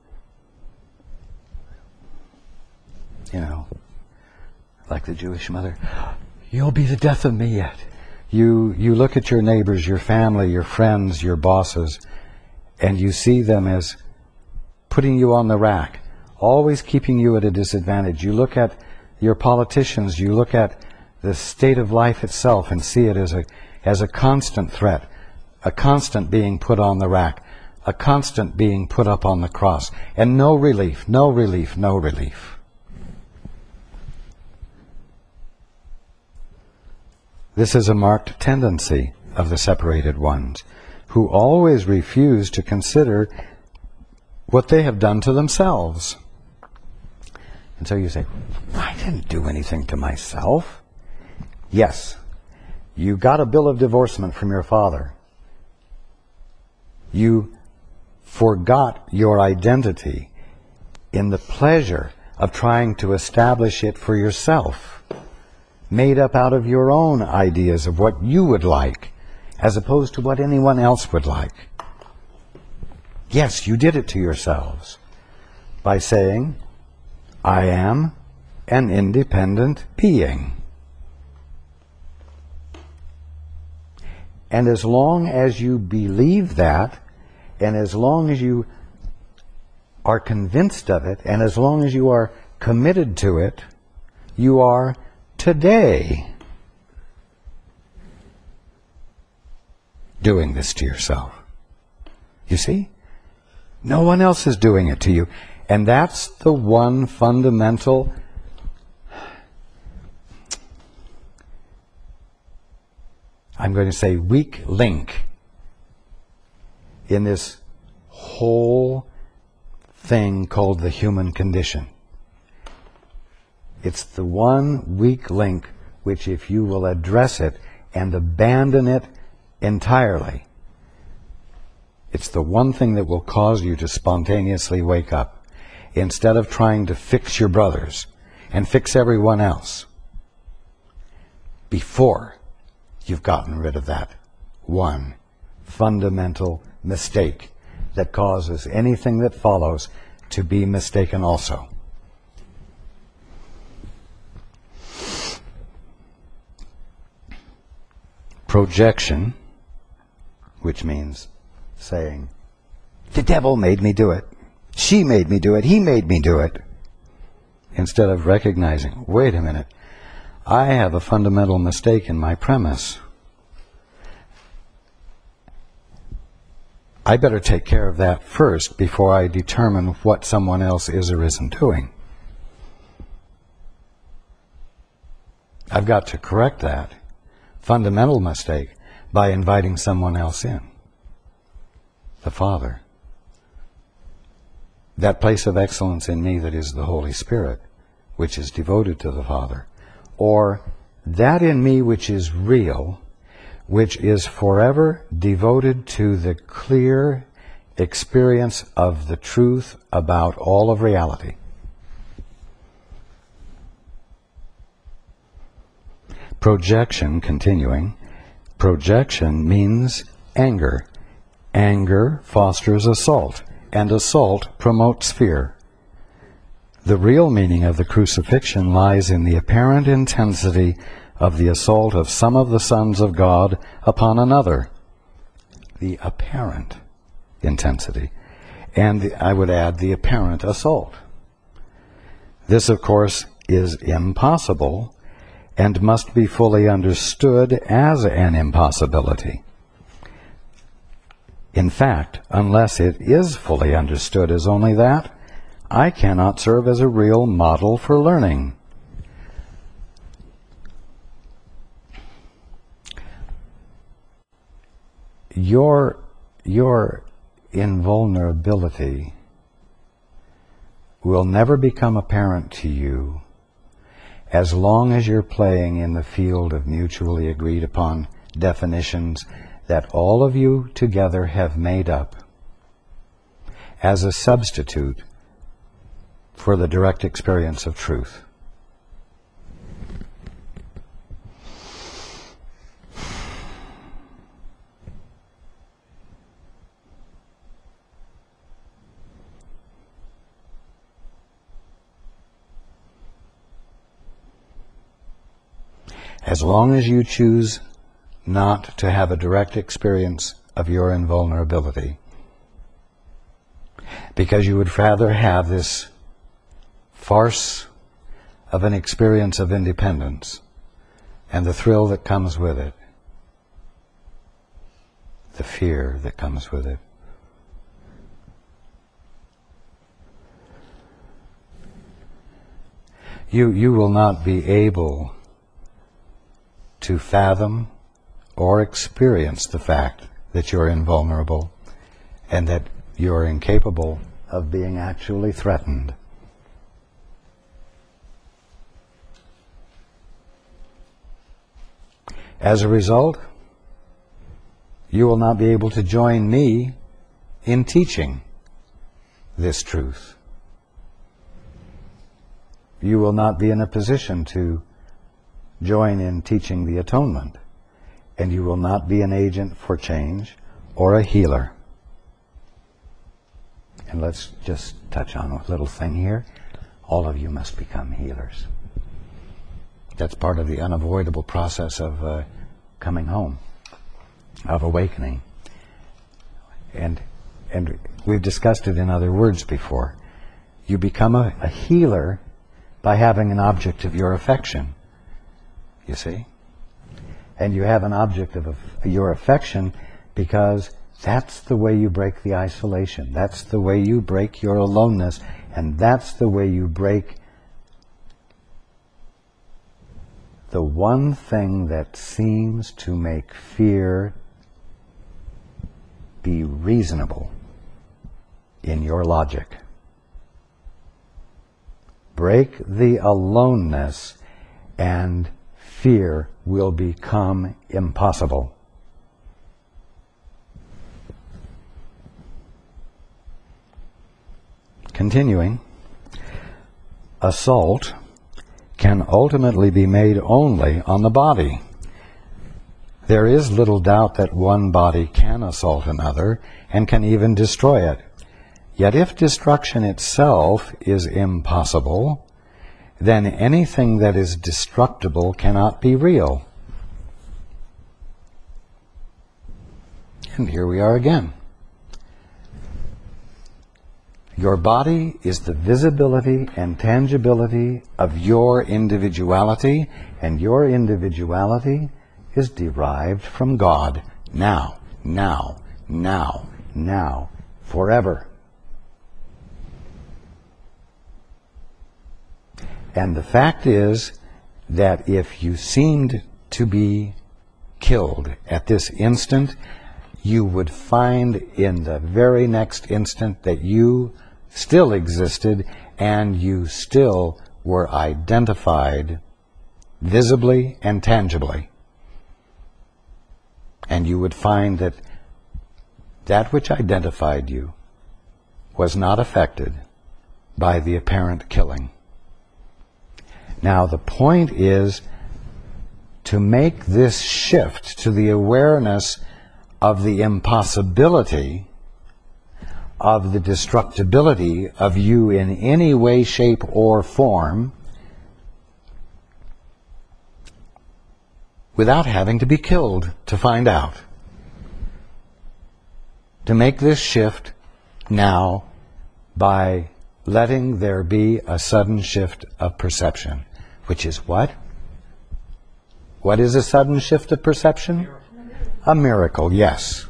You know, like the Jewish mother, you'll be the death of me yet. You, you look at your neighbors, your family, your friends, your bosses, and you see them as putting you on the rack, always keeping you at a disadvantage. You look at your politicians, you look at the state of life itself and see it as a, as a constant threat, a constant being put on the rack, a constant being put up on the cross, and no relief, no relief, no relief. This is a marked tendency of the separated ones, who always refuse to consider what they have done to themselves. And so you say, I didn't do anything to myself. Yes, you got a bill of divorcement from your father. You forgot your identity in the pleasure of trying to establish it for yourself, made up out of your own ideas of what you would like, as opposed to what anyone else would like. Yes, you did it to yourselves by saying, I am an independent being. And as long as you believe that, and as long as you are convinced of it, and as long as you are committed to it, you are today doing this to yourself. You see? No one else is doing it to you. And that's the one fundamental I'm going to say weak link in this whole thing called the human condition. It's the one weak link which, if you will address it and abandon it entirely, it's the one thing that will cause you to spontaneously wake up, instead of trying to fix your brothers and fix everyone else before you've gotten rid of that one fundamental mistake that causes anything that follows to be mistaken also. Projection, which means saying, the devil made me do it, she made me do it, he made me do it, instead of recognizing, wait a minute, I have a fundamental mistake in my premise. I better take care of that first before I determine what someone else is or isn't doing. I've got to correct that fundamental mistake by inviting someone else in. The Father. That place of excellence in me that is the Holy Spirit, which is devoted to the Father. Or that in me which is real, which is forever devoted to the clear experience of the truth about all of reality. Projection, continuing, projection means anger. Anger fosters assault, and assault promotes fear. The real meaning of the crucifixion lies in the apparent intensity of the assault of some of the sons of God upon another. The apparent intensity. And the, I would add the apparent assault. This, of course, is impossible and must be fully understood as an impossibility. In fact, unless it is fully understood as only that, I cannot serve as a real model for learning. Your, your invulnerability will never become apparent to you as long as you're playing in the field of mutually agreed upon definitions that all of you together have made up as a substitute for the direct experience of truth. as long as you choose not to have a direct experience of your invulnerability, because you would rather have this farce of an experience of independence and the thrill that comes with it, the fear that comes with it. You, you will not be able to fathom or experience the fact that you're invulnerable and that you're incapable of being actually threatened. As a result, you will not be able to join me in teaching this truth. You will not be in a position to join in teaching the atonement, and you will not be an agent for change or a healer. And let's just touch on a little thing here. All of you must become healers. That's part of the unavoidable process of uh, coming home, of awakening. And and we've discussed it in other words before. You become a, a healer by having an object of your affection, you see? And you have an object of, of your affection because that's the way you break the isolation. That's the way you break your aloneness. And that's the way you break the one thing that seems to make fear be reasonable in your logic. Break the aloneness and fear will become impossible. Continuing, assault can ultimately be made only on the body. There is little doubt that one body can assault another and can even destroy it. Yet if destruction itself is impossible, then anything that is destructible cannot be real. And here we are again. Your body is the visibility and tangibility of your individuality, and your individuality is derived from God now, now, now, now, forever. And the fact is that if you seemed to be killed at this instant, you would find in the very next instant that you still existed and you still were identified visibly and tangibly. And you would find that that which identified you was not affected by the apparent killing. Now the point is to make this shift to the awareness of the impossibility of the destructibility of you in any way, shape, or form without having to be killed to find out. To make this shift now by letting there be a sudden shift of perception. Which is what? What is a sudden shift of perception? A miracle, yes.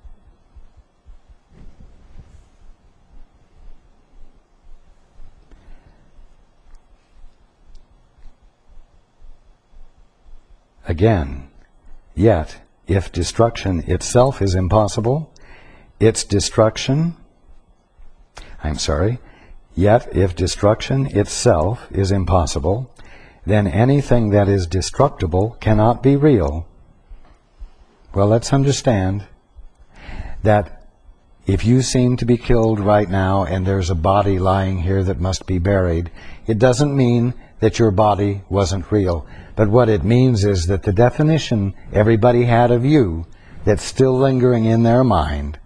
Again, yet, if destruction itself is impossible, its destruction, I'm sorry, yet if destruction itself is impossible, then anything that is destructible cannot be real. Well, let's understand that if you seem to be killed right now and there's a body lying here that must be buried, it doesn't mean that your body wasn't real. But what it means is that the definition everybody had of you that's still lingering in their mind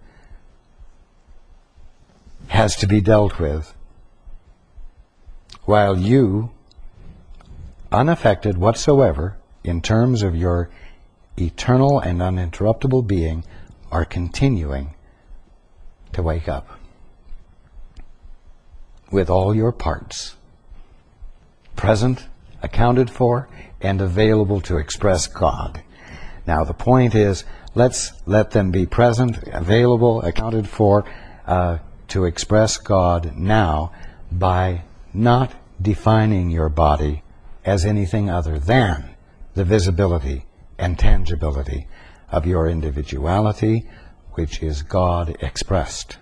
has to be dealt with. While you, unaffected whatsoever in terms of your eternal and uninterruptible being, are continuing to wake up with all your parts present, accounted for, and available to express God. Now the point is, let's let them be present, available, accounted for, uh, to express God now by not defining your body as anything other than the visibility and tangibility of your individuality, which is God expressed.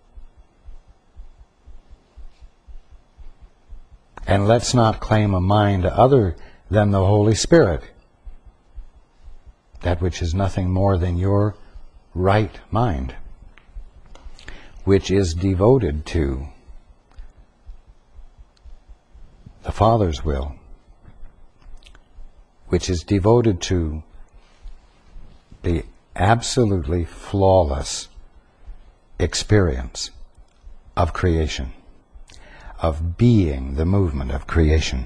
And let's not claim a mind other than the Holy Spirit, that which is nothing more than your right mind, which is devoted to the Father's will, which is devoted to the absolutely flawless experience of creation, of being the movement of creation.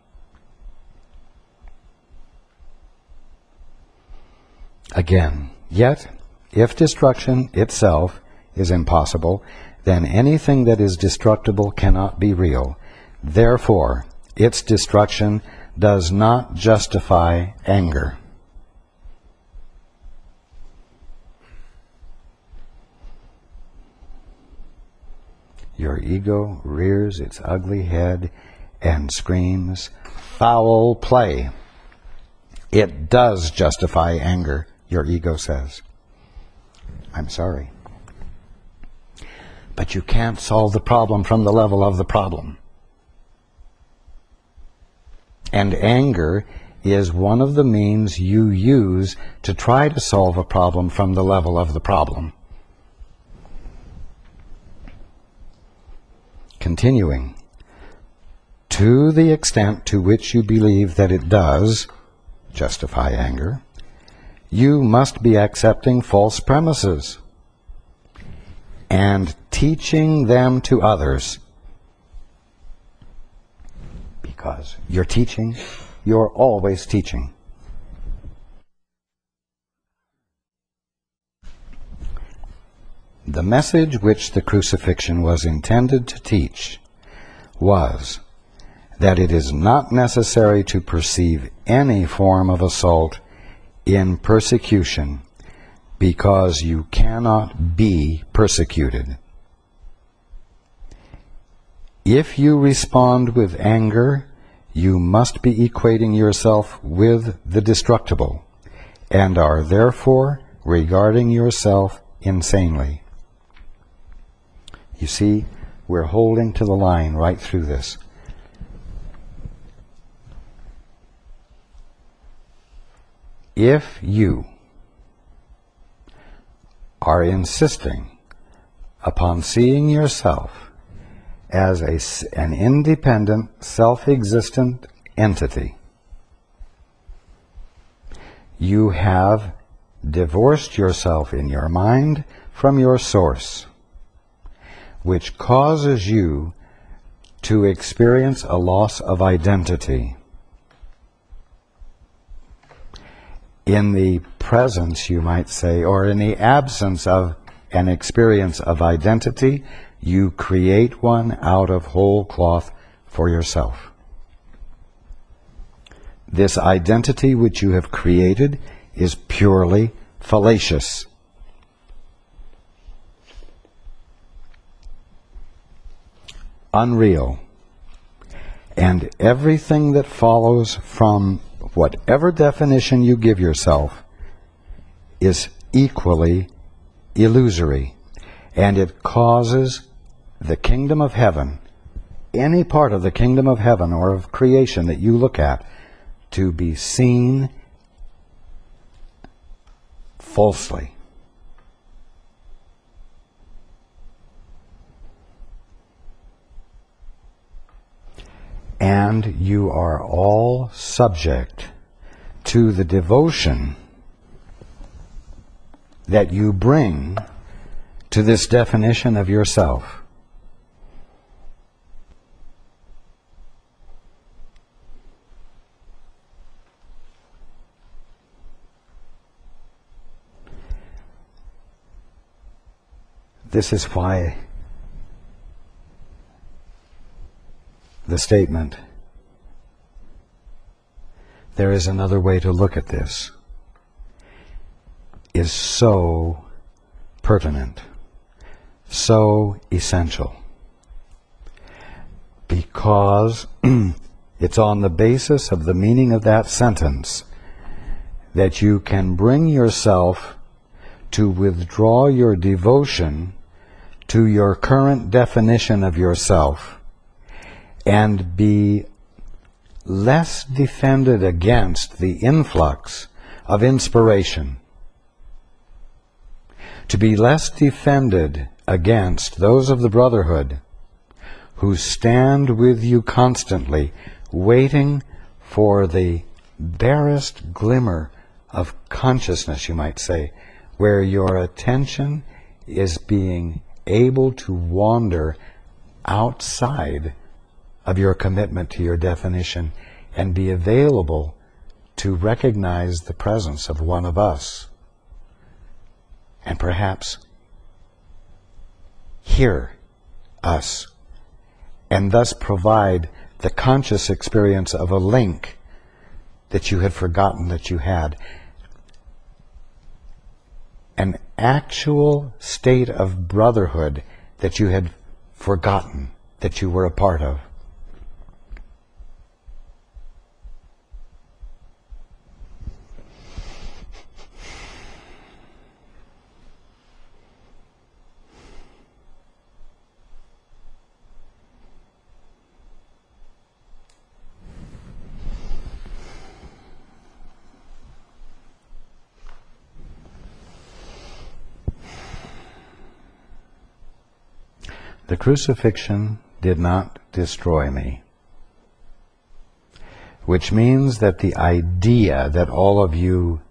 Again, yet, if destruction itself is impossible, then anything that is destructible cannot be real. Therefore, its destruction does not justify anger. Your ego rears its ugly head and screams, "Foul play!" It does justify anger, your ego says. I'm sorry. But you can't solve the problem from the level of the problem. And anger is one of the means you use to try to solve a problem from the level of the problem. Continuing, to the extent to which you believe that it does justify anger, you must be accepting false premises and teaching them to others. Because you're teaching, you're always teaching. The message which the crucifixion was intended to teach was that it is not necessary to perceive any form of assault in persecution because you cannot be persecuted. If you respond with anger, you must be equating yourself with the destructible and are therefore regarding yourself insanely. You see, we're holding to the line right through this. If you are insisting upon seeing yourself as a, an independent, self-existent entity, you have divorced yourself in your mind from your source, which causes you to experience a loss of identity. In the presence, you might say, or in the absence of an experience of identity, you create one out of whole cloth for yourself. This identity which you have created is purely fallacious. Unreal. And everything that follows from whatever definition you give yourself is equally illusory, and it causes the kingdom of heaven, any part of the kingdom of heaven or of creation that you look at, to be seen falsely. And you are all subject to the devotion that you bring to this definition of yourself. This is why the statement, "There is another way to look at this," is so pertinent, so essential. Because it's on the basis of the meaning of that sentence that you can bring yourself to withdraw your devotion to your current definition of yourself and be less defended against the influx of inspiration, to be less defended against those of the Brotherhood who stand with you constantly, waiting for the barest glimmer of consciousness, you might say, where your attention is being able to wander outside of your commitment to your definition and be available to recognize the presence of one of us and perhaps hear us, and thus provide the conscious experience of a link that you had forgotten that you had. An actual state of brotherhood that you had forgotten that you were a part of. The crucifixion did not destroy me, which means that the idea that all of you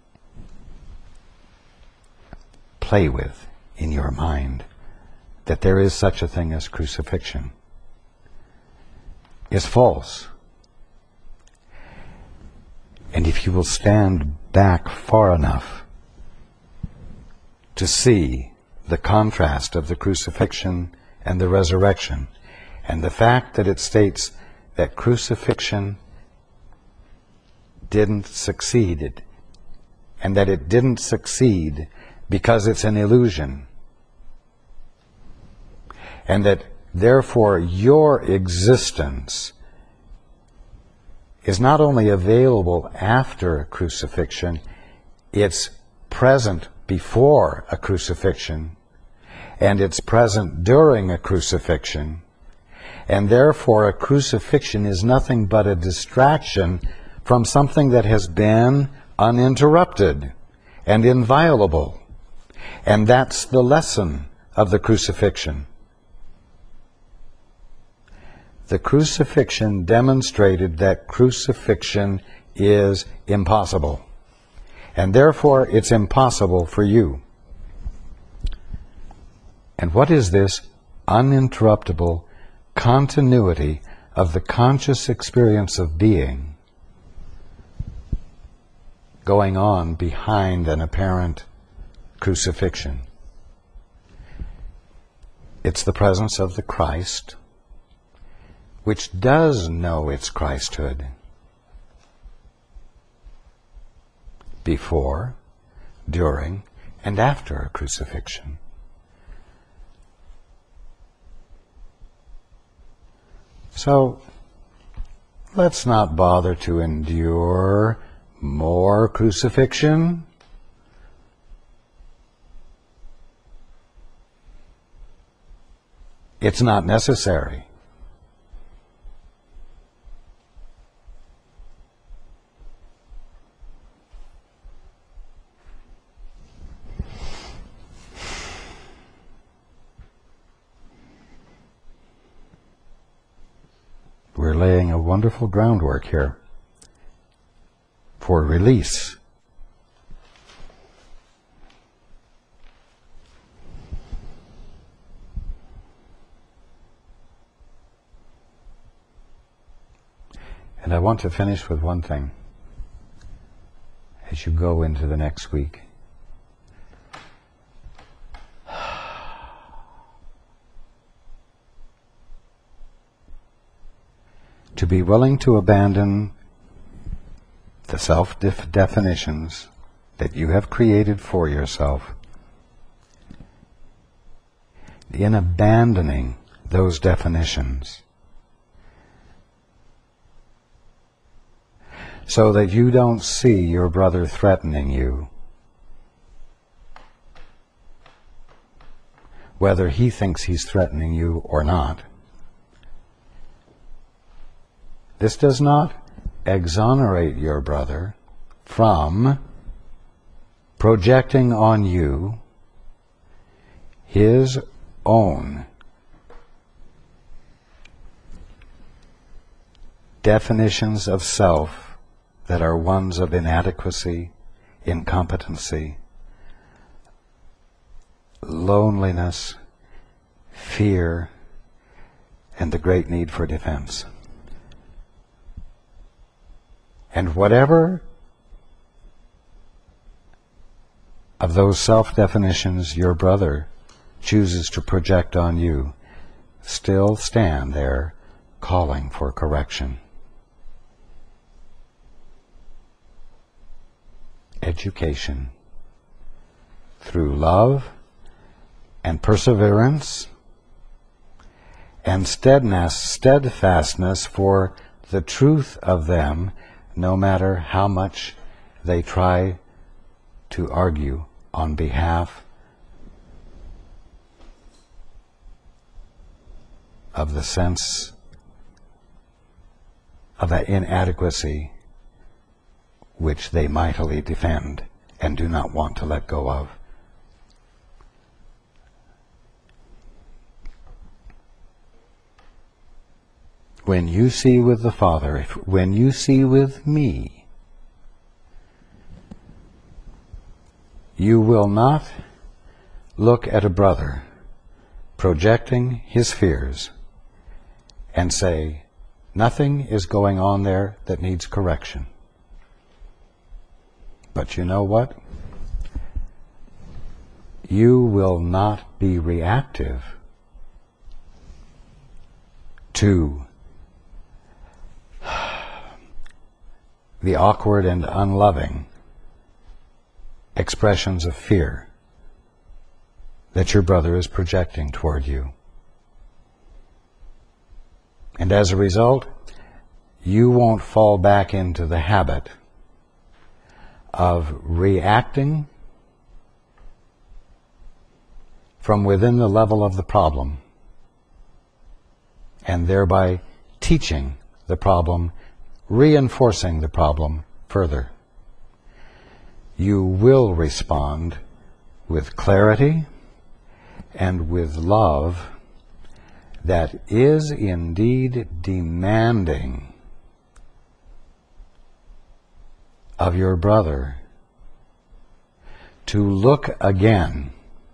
play with in your mind, that there is such a thing as crucifixion, is false. And if you will stand back far enough to see the contrast of the crucifixion and the resurrection, and the fact that it states that crucifixion didn't succeed, and that it didn't succeed because it's an illusion, and that therefore your existence is not only available after crucifixion, it's present before a crucifixion, and it's present during a crucifixion, and therefore a crucifixion is nothing but a distraction from something that has been uninterrupted and inviolable. And that's the lesson of the crucifixion. The crucifixion demonstrated that crucifixion is impossible, and therefore it's impossible for you. And what is this uninterruptible continuity of the conscious experience of being going on behind an apparent crucifixion? It's the presence of the Christ, which does know its Christhood before, during, and after a crucifixion. So, let's not bother to endure more crucifixion. It's not necessary. We're laying a wonderful groundwork here for release. And I want to finish with one thing as you go into the next week. to be willing to abandon the self-definitions that you have created for yourself. In abandoning those definitions, so that you don't see your brother threatening you, whether he thinks he's threatening you or not. This does not exonerate your brother from projecting on you his own definitions of self that are ones of inadequacy, incompetency, loneliness, fear, and the great need for defense. And whatever of those self-definitions your brother chooses to project on you still stand there calling for correction. Education through love and perseverance and steadiness, steadfastness for the truth of them, no matter how much they try to argue on behalf of the sense of that inadequacy which they mightily defend and do not want to let go of. When you see with the Father, if, when you see with me, you will not look at a brother projecting his fears and say, nothing is going on there that needs correction. But you know what? You will not be reactive to the awkward and unloving expressions of fear that your brother is projecting toward you. And as a result, you won't fall back into the habit of reacting from within the level of the problem and thereby teaching the problem, reinforcing the problem further. You will respond with clarity and with love that is indeed demanding of your brother to look again,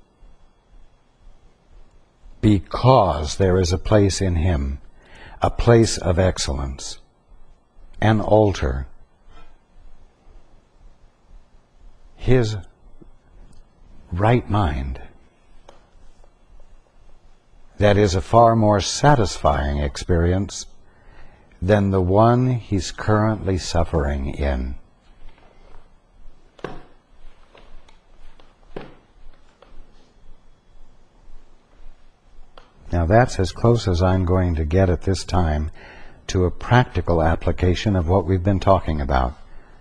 because there is a place in him, a place of excellence, an altar, his right mind, that is a far more satisfying experience than the one he's currently suffering in. Now that's as close as I'm going to get at this time to a practical application of what we've been talking about.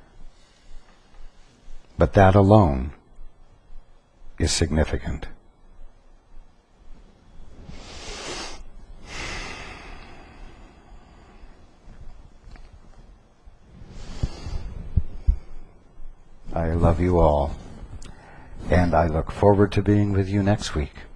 But that alone is significant. I love you all, and I look forward to being with you next week.